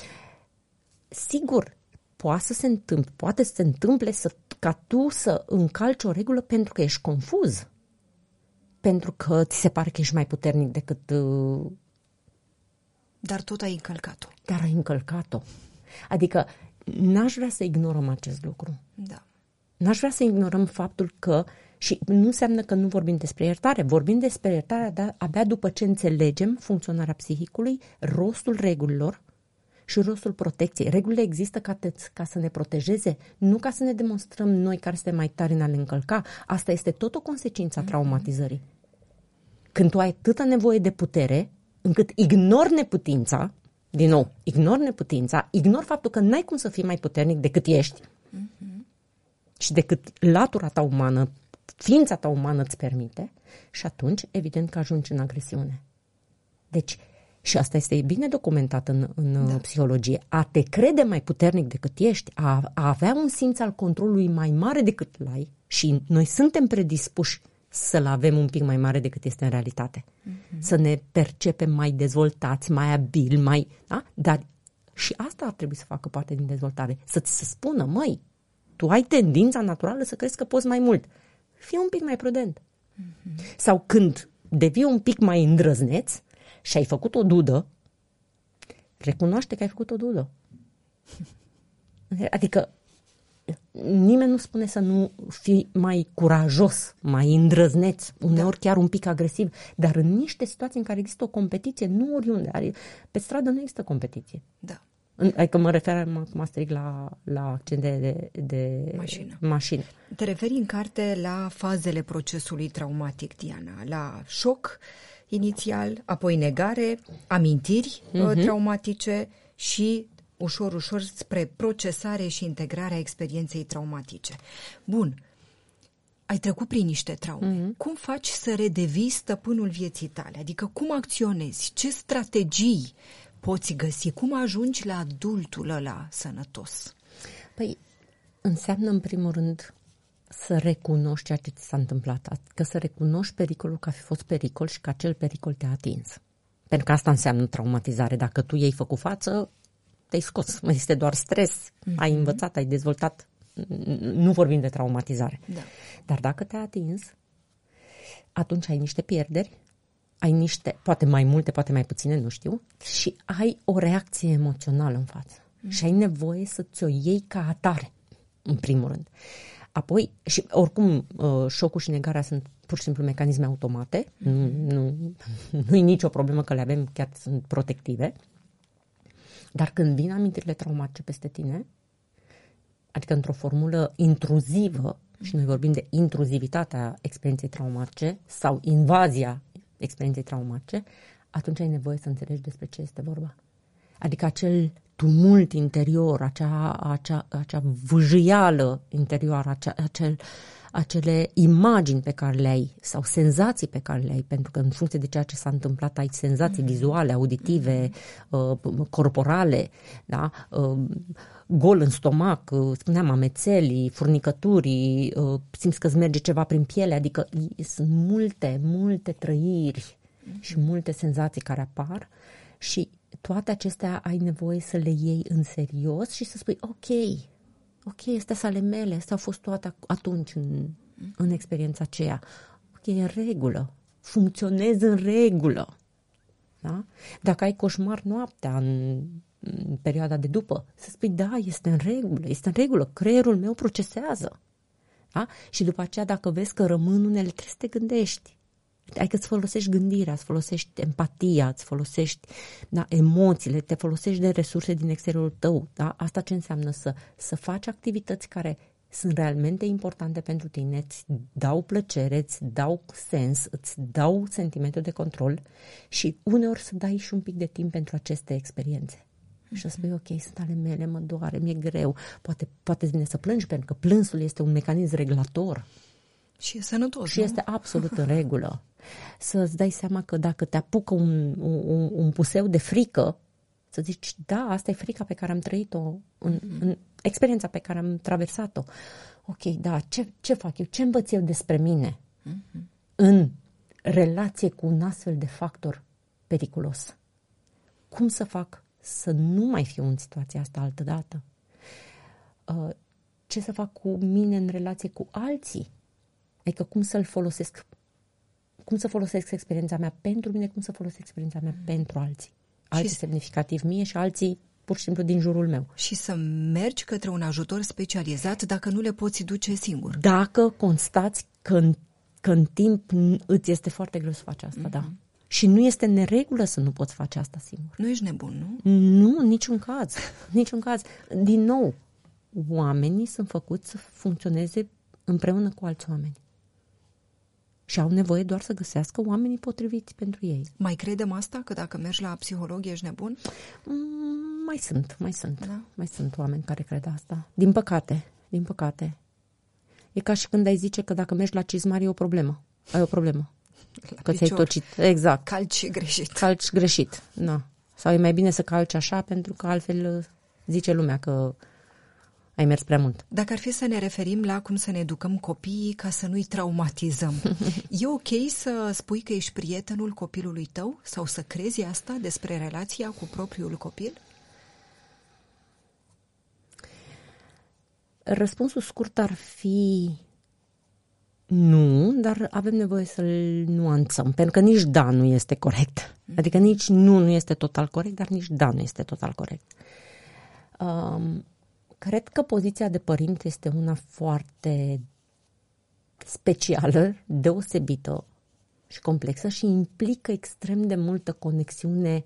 Sigur, poate să se întâmple, poate să se întâmple să, ca tu să încalci o regulă pentru că ești confuz. Pentru că ți se pare că ești mai puternic decât... Uh... Dar tot ai încălcat-o. Dar ai încălcat-o. Adică n-aș vrea să ignorăm acest lucru. Da. N-aș vrea să ignorăm faptul că... Și nu înseamnă că nu vorbim despre iertare. Vorbim despre iertare dar abia după ce înțelegem funcționarea psihicului, rostul regulilor și rostul protecției. Regulile există ca, te, ca să ne protejeze, nu ca să ne demonstrăm noi care suntem mai tari în a le încălca. Asta este tot o consecință a traumatizării. Când tu ai atâta nevoie de putere, încât ignori neputința, din nou, ignori neputința, ignori faptul că n-ai cum să fii mai puternic decât ești uh-huh. și decât latura ta umană, ființa ta umană îți permite, și atunci, evident că ajungi în agresiune. Deci, și asta este bine documentat în, în da. psihologie, a te crede mai puternic decât ești, a, a avea un simț al controlului mai mare decât l-ai, și noi suntem predispuși să-l avem un pic mai mare decât este în realitate. Uh-huh. Să ne percepem mai dezvoltați, mai abili, mai... Da? Dar și asta ar trebui să facă parte din dezvoltare. Să-ți se spună, măi, tu ai tendința naturală să crezi că poți mai mult. Fii un pic mai prudent. Uh-huh. Sau când devii un pic mai îndrăzneț și ai făcut o dudă, recunoaște că ai făcut o dudă. Adică nimeni nu spune să nu fii mai curajos, mai îndrăzneț, uneori da. chiar un pic agresiv, dar în niște situații în care există o competiție, nu oriunde. Pe stradă nu există competiție. Da. Adică mă refer acum strict la, la accente de, de mașină. mașină. Te referi în carte la fazele procesului traumatic, Diana, la șoc inițial, apoi negare, amintiri uh-huh. traumatice și ușor, ușor spre procesare și integrarea experienței traumatice. Bun, ai trecut prin niște traume. Uh-huh. Cum faci să redevii stăpânul vieții tale? Adică cum acționezi? Ce strategii poți găsi? Cum ajungi la adultul ăla sănătos? Păi, înseamnă în primul rând să recunoști ceea ce ți s-a întâmplat. Că să recunoști pericolul că a fi fost pericol și că acel pericol te-a atins. Pentru că asta înseamnă traumatizare. Dacă tu i-ai făcut față, te-ai scos. Este doar stres. Mm-hmm. Ai învățat, ai dezvoltat. Nu vorbim de traumatizare. Da. Dar dacă te-a atins, atunci ai niște pierderi, ai niște, poate mai multe, poate mai puține, nu știu, și ai o reacție emoțională în față. Mm-hmm. Și ai nevoie să ți-o iei ca atare, în primul rând. Apoi, și oricum, șocul și negarea sunt pur și simplu mecanisme automate. Mm-hmm. Nu, nu, nu e nicio problemă că le avem, chiar sunt protective. Dar când vin amintirile traumatice peste tine, adică într-o formulă intruzivă, și noi vorbim de intruzivitatea experienței traumatice sau invazia experienței traumatice, atunci ai nevoie să înțelegi despre ce este vorba. Adică acel tumult interior, acea, acea, acea vâjâială interioară, acea, acel, acele imagini pe care le ai sau senzații pe care le ai, pentru că în funcție de ceea ce s-a întâmplat ai senzații mm-hmm. vizuale, auditive, mm-hmm. uh, corporale, da? uh, gol în stomac, uh, spuneam amețelii, furnicăturii, uh, simți că îți merge ceva prin piele, adică sunt multe, multe trăiri mm-hmm. și multe senzații care apar și toate acestea ai nevoie să le iei în serios și să spui ok, ok, astea sunt ale mele, astea au fost toate atunci în, în experiența aceea. Ok, în regulă, funcționez în regulă. Da? Da? Dacă ai coșmar noaptea în, în perioada de după, să spui, da, este în regulă, este în regulă, creierul meu procesează. Da? Și după aceea, dacă vezi că rămân unele, trebuie să te gândești. Adică îți folosești gândirea, îți folosești empatia, îți folosești da, emoțiile, te folosești de resurse din exteriorul tău. Da? Asta ce înseamnă? Să, să faci activități care sunt realmente importante pentru tine, îți dau plăcere, îți dau sens, îți dau sentimentul de control și uneori să dai și un pic de timp pentru aceste experiențe. Mm-hmm. Și să spui, ok, sunt ale mele, mă doare, mi-e greu, poate, poate vine să plângi, pentru că plânsul este un mecanism regulator. Și e sănătos, Și nu? este absolut în regulă. Să-ți dai seama că dacă te apucă un, un, un puseu de frică, să zici, da, asta e frica pe care am trăit-o, în, mm-hmm. în experiența pe care am traversat-o. Ok, da, ce, ce fac eu? Ce învăț eu despre mine mm-hmm. în relație cu un astfel de factor periculos? Cum să fac să nu mai fiu în situația asta altădată? Uh, ce să fac cu mine în relație cu alții? Adică cum să-l folosesc, cum să folosesc experiența mea pentru mine, cum să folosesc experiența mea mm-hmm. pentru alții. Alții și semnificativ mie și alții pur și simplu din jurul meu. Și să mergi către un ajutor specializat dacă nu le poți duce singur. Dacă constați că în, că în timp îți este foarte greu să faci asta, mm-hmm. da. Și nu este neregulă să nu poți face asta singur. Nu ești nebun, nu? Nu, niciun caz. Niciun caz. Din nou, oamenii sunt făcuți să funcționeze împreună cu alți oameni. Și au nevoie doar să găsească oamenii potriviți pentru ei. Mai credem asta? Că dacă mergi la psiholog ești nebun? Mm, mai sunt, mai sunt. Da? Mai sunt oameni care cred asta. Din păcate, din păcate. E ca și când ai zice că dacă mergi la cizmar e o problemă. Ai o problemă. La că ți-ai tocit. Exact. Calci greșit. Calci greșit, da. Sau e mai bine să calci așa pentru că altfel zice lumea că ai mers prea mult. Dacă ar fi să ne referim la cum să ne educăm copiii ca să nu-i traumatizăm, e ok să spui că ești prietenul copilului tău sau să crezi asta despre relația cu propriul copil? Răspunsul scurt ar fi nu, dar avem nevoie să-l nuanțăm, pentru că nici da nu este corect. Adică nici nu nu este total corect, dar nici da nu este total corect. Um, Cred că poziția de părinte este una foarte specială, deosebită și complexă și implică extrem de multă conexiune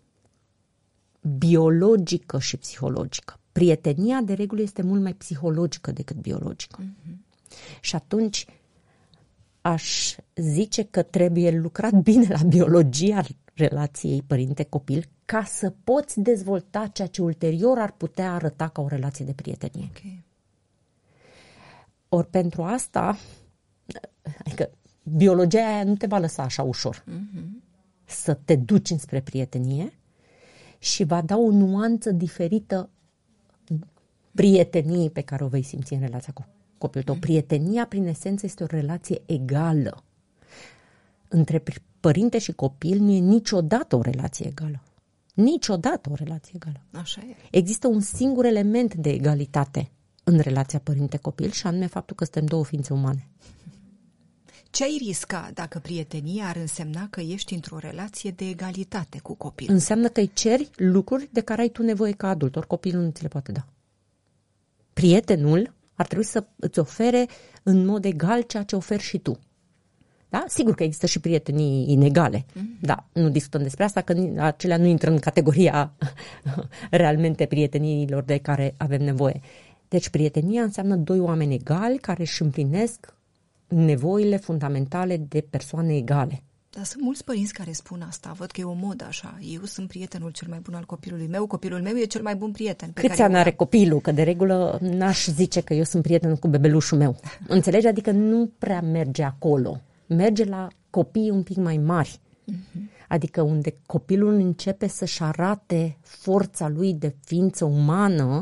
biologică și psihologică. Prietenia, de regulă, este mult mai psihologică decât biologică. Mm-hmm. Și atunci aș zice că trebuie lucrat bine la biologia relației părinte-copil ca să poți dezvolta ceea ce ulterior ar putea arăta ca o relație de prietenie. Okay. Ori pentru asta, adică biologia aia nu te va lăsa așa ușor mm-hmm. să te duci înspre prietenie și va da o nuanță diferită prieteniei pe care o vei simți în relația cu copilul tău. Mm-hmm. Prietenia, prin esență, este o relație egală. Între părinte și copil nu e niciodată o relație egală. Niciodată o relație egală. Așa e. Există un singur element de egalitate în relația părinte-copil și anume faptul că suntem două ființe umane. Ce ai risca dacă prietenia ar însemna că ești într-o relație de egalitate cu copilul? Înseamnă că îi ceri lucruri de care ai tu nevoie ca adult, ori copilul nu ți le poate da. Prietenul ar trebui să îți ofere în mod egal ceea ce oferi și tu. Da? Sigur că există și prietenii inegale. Mm-hmm. Da, nu discutăm despre asta, că acelea nu intră în categoria realmente prieteniilor de care avem nevoie. Deci prietenia înseamnă doi oameni egali care își împlinesc nevoile fundamentale de persoane egale. Dar sunt mulți părinți care spun asta. Văd că e o modă așa. Eu sunt prietenul cel mai bun al copilului meu, copilul meu e cel mai bun prieten. Pe Câți ani are copilul? Că de regulă n-aș zice că eu sunt prietenul cu bebelușul meu. Înțelegi? Adică nu prea merge acolo. Merge la copii un pic mai mari. Uh-huh. Adică unde copilul începe să-și arate forța lui de ființă umană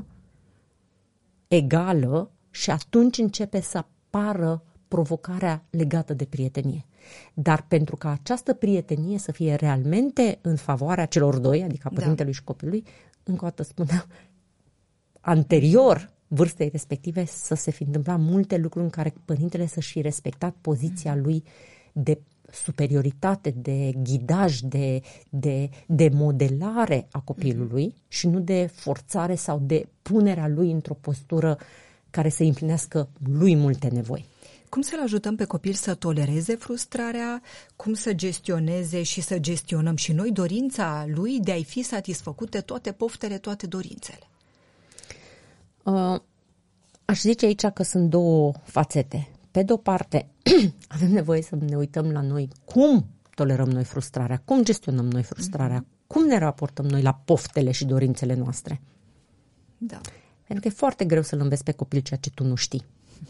egală și atunci începe să apară provocarea legată de prietenie. Dar pentru ca această prietenie să fie realmente în favoarea celor doi, adică a părintelui da. și copilului, încă o dată spuneam, anterior vârstei respective să se fi întâmplat multe lucruri în care părintele să-și fi respectat poziția lui de superioritate, de ghidaj, de, de, de modelare a copilului mm-hmm. și nu de forțare sau de punerea lui într-o postură care să împlinească lui multe nevoi. Cum să-l ajutăm pe copil să tolereze frustrarea, cum să gestioneze și să gestionăm și noi dorința lui de a-i fi satisfăcute toate poftele, toate dorințele? Uh, aș zice aici că sunt două fațete. Pe de-o parte, avem nevoie să ne uităm la noi cum tolerăm noi frustrarea, cum gestionăm noi frustrarea, mm-hmm. cum ne raportăm noi la poftele și dorințele noastre. Da. Pentru că e foarte greu să-l înveți pe copil ceea ce tu nu știi.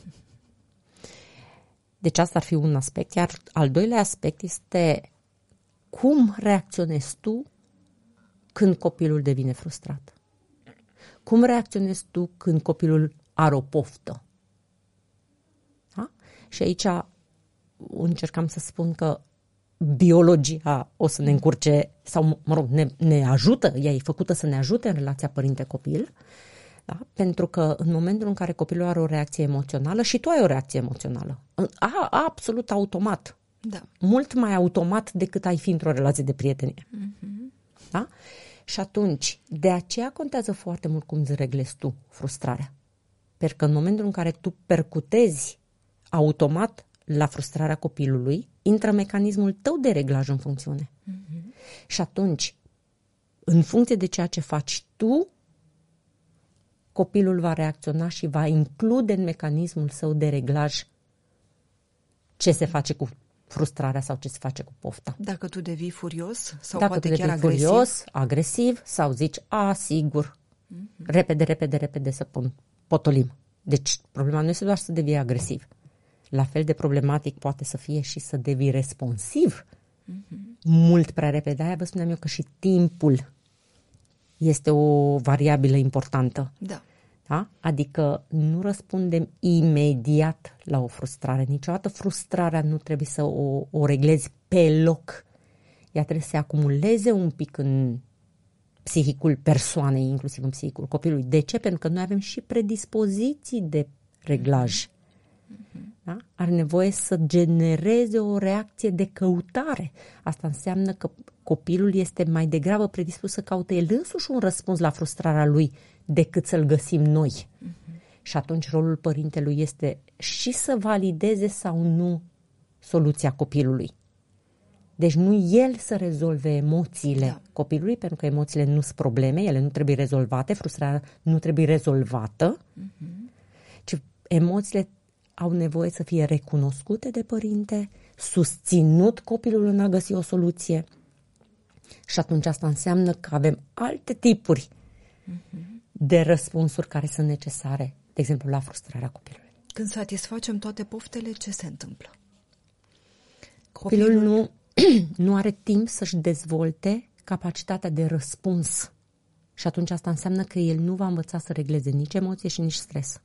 Deci asta ar fi un aspect. Iar al doilea aspect este cum reacționezi tu când copilul devine frustrat. Cum reacționezi tu când copilul are o poftă. Da? Și aici încercam să spun că biologia o să ne încurce, sau mă rog, ne, ne ajută, ea e făcută să ne ajute în relația părinte-copil, da? Pentru că în momentul în care copilul are o reacție emoțională și tu ai o reacție emoțională, a, a, absolut automat, da. Mult mai automat decât ai fi într-o relație de prietenie. Mm-hmm. Da? Și atunci, de aceea contează foarte mult cum îți reglezi tu frustrarea. Pentru că în momentul în care tu percutezi automat la frustrarea copilului, intră mecanismul tău de reglaj în funcțiune. Mm-hmm. Și atunci, în funcție de ceea ce faci tu, copilul va reacționa și va include în mecanismul său de reglaj ce se face cu frustrarea sau ce se face cu pofta. Dacă tu devii furios sau Dacă poate tu chiar devii agresiv. furios, agresiv sau zici, a, sigur, mm-hmm. repede, repede, repede să pun, potolim. Deci problema nu este doar să devii agresiv. La fel de problematic poate să fie și să devii responsiv mm-hmm. mult prea repede. Aia vă spuneam eu că și timpul este o variabilă importantă. Da. Da? Adică nu răspundem imediat la o frustrare. Niciodată frustrarea nu trebuie să o, o reglezi pe loc. Ea trebuie să se acumuleze un pic în psihicul persoanei, inclusiv în psihicul copilului. De ce? Pentru că noi avem și predispoziții de reglaj. Mm-hmm. Da? Are nevoie să genereze o reacție de căutare. Asta înseamnă că copilul este mai degrabă predispus să caute el însuși un răspuns la frustrarea lui decât să-l găsim noi. Uh-huh. Și atunci rolul părintelui este și să valideze sau nu soluția copilului. Deci nu el să rezolve emoțiile da. copilului, pentru că emoțiile nu sunt probleme, ele nu trebuie rezolvate, frustrarea nu trebuie rezolvată, uh-huh. ci emoțiile au nevoie să fie recunoscute de părinte, susținut copilul în a găsi o soluție. Și atunci asta înseamnă că avem alte tipuri uh-huh. de răspunsuri care sunt necesare, de exemplu, la frustrarea copilului. Când satisfacem toate poftele, ce se întâmplă? Copilul, Copilul nu, nu are timp să-și dezvolte capacitatea de răspuns. Și atunci asta înseamnă că el nu va învăța să regleze nici emoție și nici stres.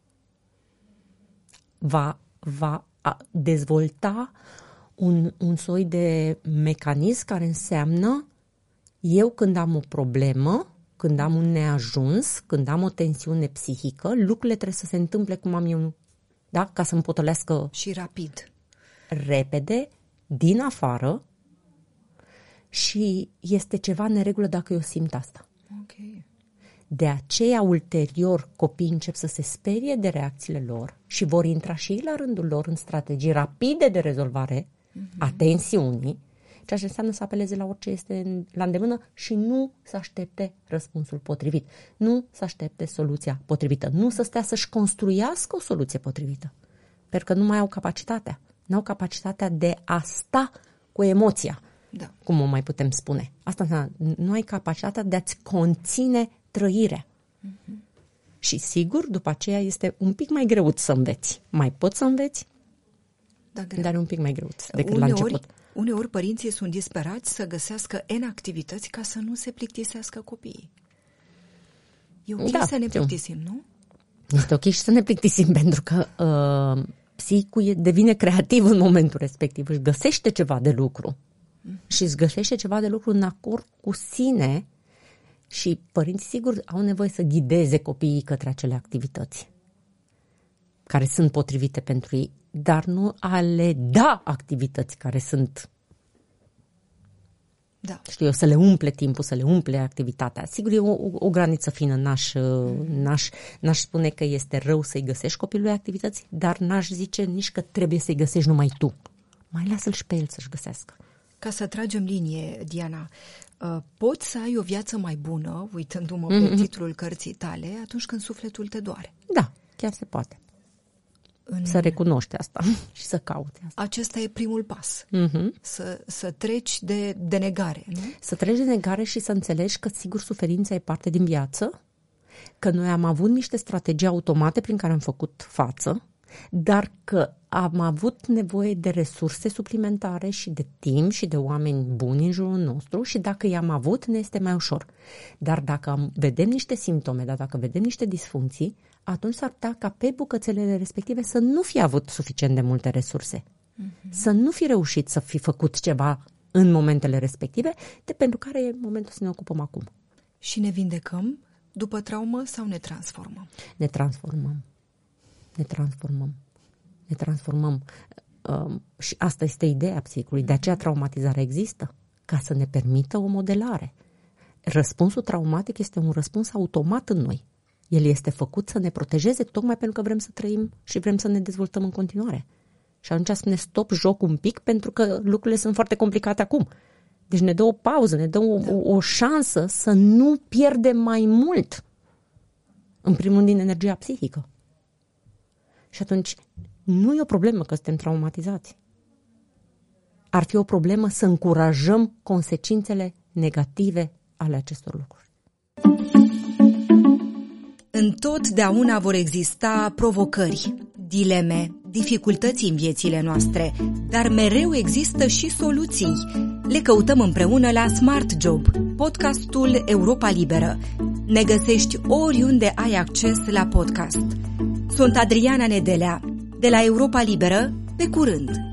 Va, va dezvolta un, un soi de mecanism care înseamnă eu când am o problemă, când am un neajuns, când am o tensiune psihică, lucrurile trebuie să se întâmple cum am eu, da? Ca să-mi potolească și rapid. Repede, din afară, și este ceva în neregulă dacă eu simt asta. Okay. De aceea, ulterior, copiii încep să se sperie de reacțiile lor și vor intra și ei la rândul lor în strategii rapide de rezolvare uh-huh. a tensiunii, ceea ce înseamnă să apeleze la orice este la îndemână și nu să aștepte răspunsul potrivit. Nu să aștepte soluția potrivită. Nu să stea să-și construiască o soluție potrivită. Pentru că nu mai au capacitatea. Nu au capacitatea de a sta cu emoția, da. cum o mai putem spune. Asta înseamnă, nu ai capacitatea de a-ți conține trăirea. Uh-huh. Și sigur, după aceea este un pic mai greu să înveți. Mai poți să înveți, da, dar e un pic mai greu decât uneori, la început. Uneori părinții sunt disperați să găsească N activități ca să nu se plictisească copiii. E ok da, să ne plictisim, nu? Este ok și să ne plictisim, pentru că uh, psihicul devine creativ în momentul respectiv. Își găsește ceva de lucru. Uh-huh. Și își găsește ceva de lucru în acord cu sine. Și părinții, sigur, au nevoie să ghideze copiii către acele activități care sunt potrivite pentru ei dar nu a le da activități care sunt, da. știu eu, să le umple timpul, să le umple activitatea. Sigur, e o, o graniță fină, n-aș, n-aș, n-aș spune că este rău să-i găsești copilului activități, dar n-aș zice nici că trebuie să-i găsești numai tu. Mai lasă-l și pe el să-și găsească. Ca să tragem linie, Diana, poți să ai o viață mai bună, uitându-mă mm-hmm. pe titlul cărții tale, atunci când sufletul te doare. Da, chiar se poate. În... Să recunoști asta și să cauți asta. Acesta e primul pas. Mm-hmm. Să, să treci de, de negare, nu? Să treci de negare și să înțelegi că, sigur, suferința e parte din viață, că noi am avut niște strategii automate prin care am făcut față, dar că am avut nevoie de resurse suplimentare și de timp și de oameni buni în jurul nostru și dacă i-am avut, ne este mai ușor. Dar dacă am, vedem niște simptome, dar dacă vedem niște disfuncții, atunci s-ar putea ca pe bucățelele respective să nu fi avut suficient de multe resurse. Mm-hmm. Să nu fi reușit să fi făcut ceva în momentele respective, de pentru care e momentul să ne ocupăm acum. Și ne vindecăm după traumă sau ne transformăm? Ne transformăm. Ne transformăm. Ne transformăm. Um, și asta este ideea psihicului. De aceea traumatizarea există, ca să ne permită o modelare. Răspunsul traumatic este un răspuns automat în noi. El este făcut să ne protejeze tocmai pentru că vrem să trăim și vrem să ne dezvoltăm în continuare. Și atunci spune stop joc un pic pentru că lucrurile sunt foarte complicate acum. Deci ne dă o pauză, ne dă o, da. o, o șansă să nu pierdem mai mult. În primul rând din energia psihică. Și atunci nu e o problemă că suntem traumatizați. Ar fi o problemă să încurajăm consecințele negative ale acestor lucruri. Întotdeauna vor exista provocări, dileme, dificultăți în viețile noastre, dar mereu există și soluții. Le căutăm împreună la Smart Job, podcastul Europa Liberă. Ne găsești oriunde ai acces la podcast. Sunt Adriana Nedelea, de la Europa Liberă, pe curând!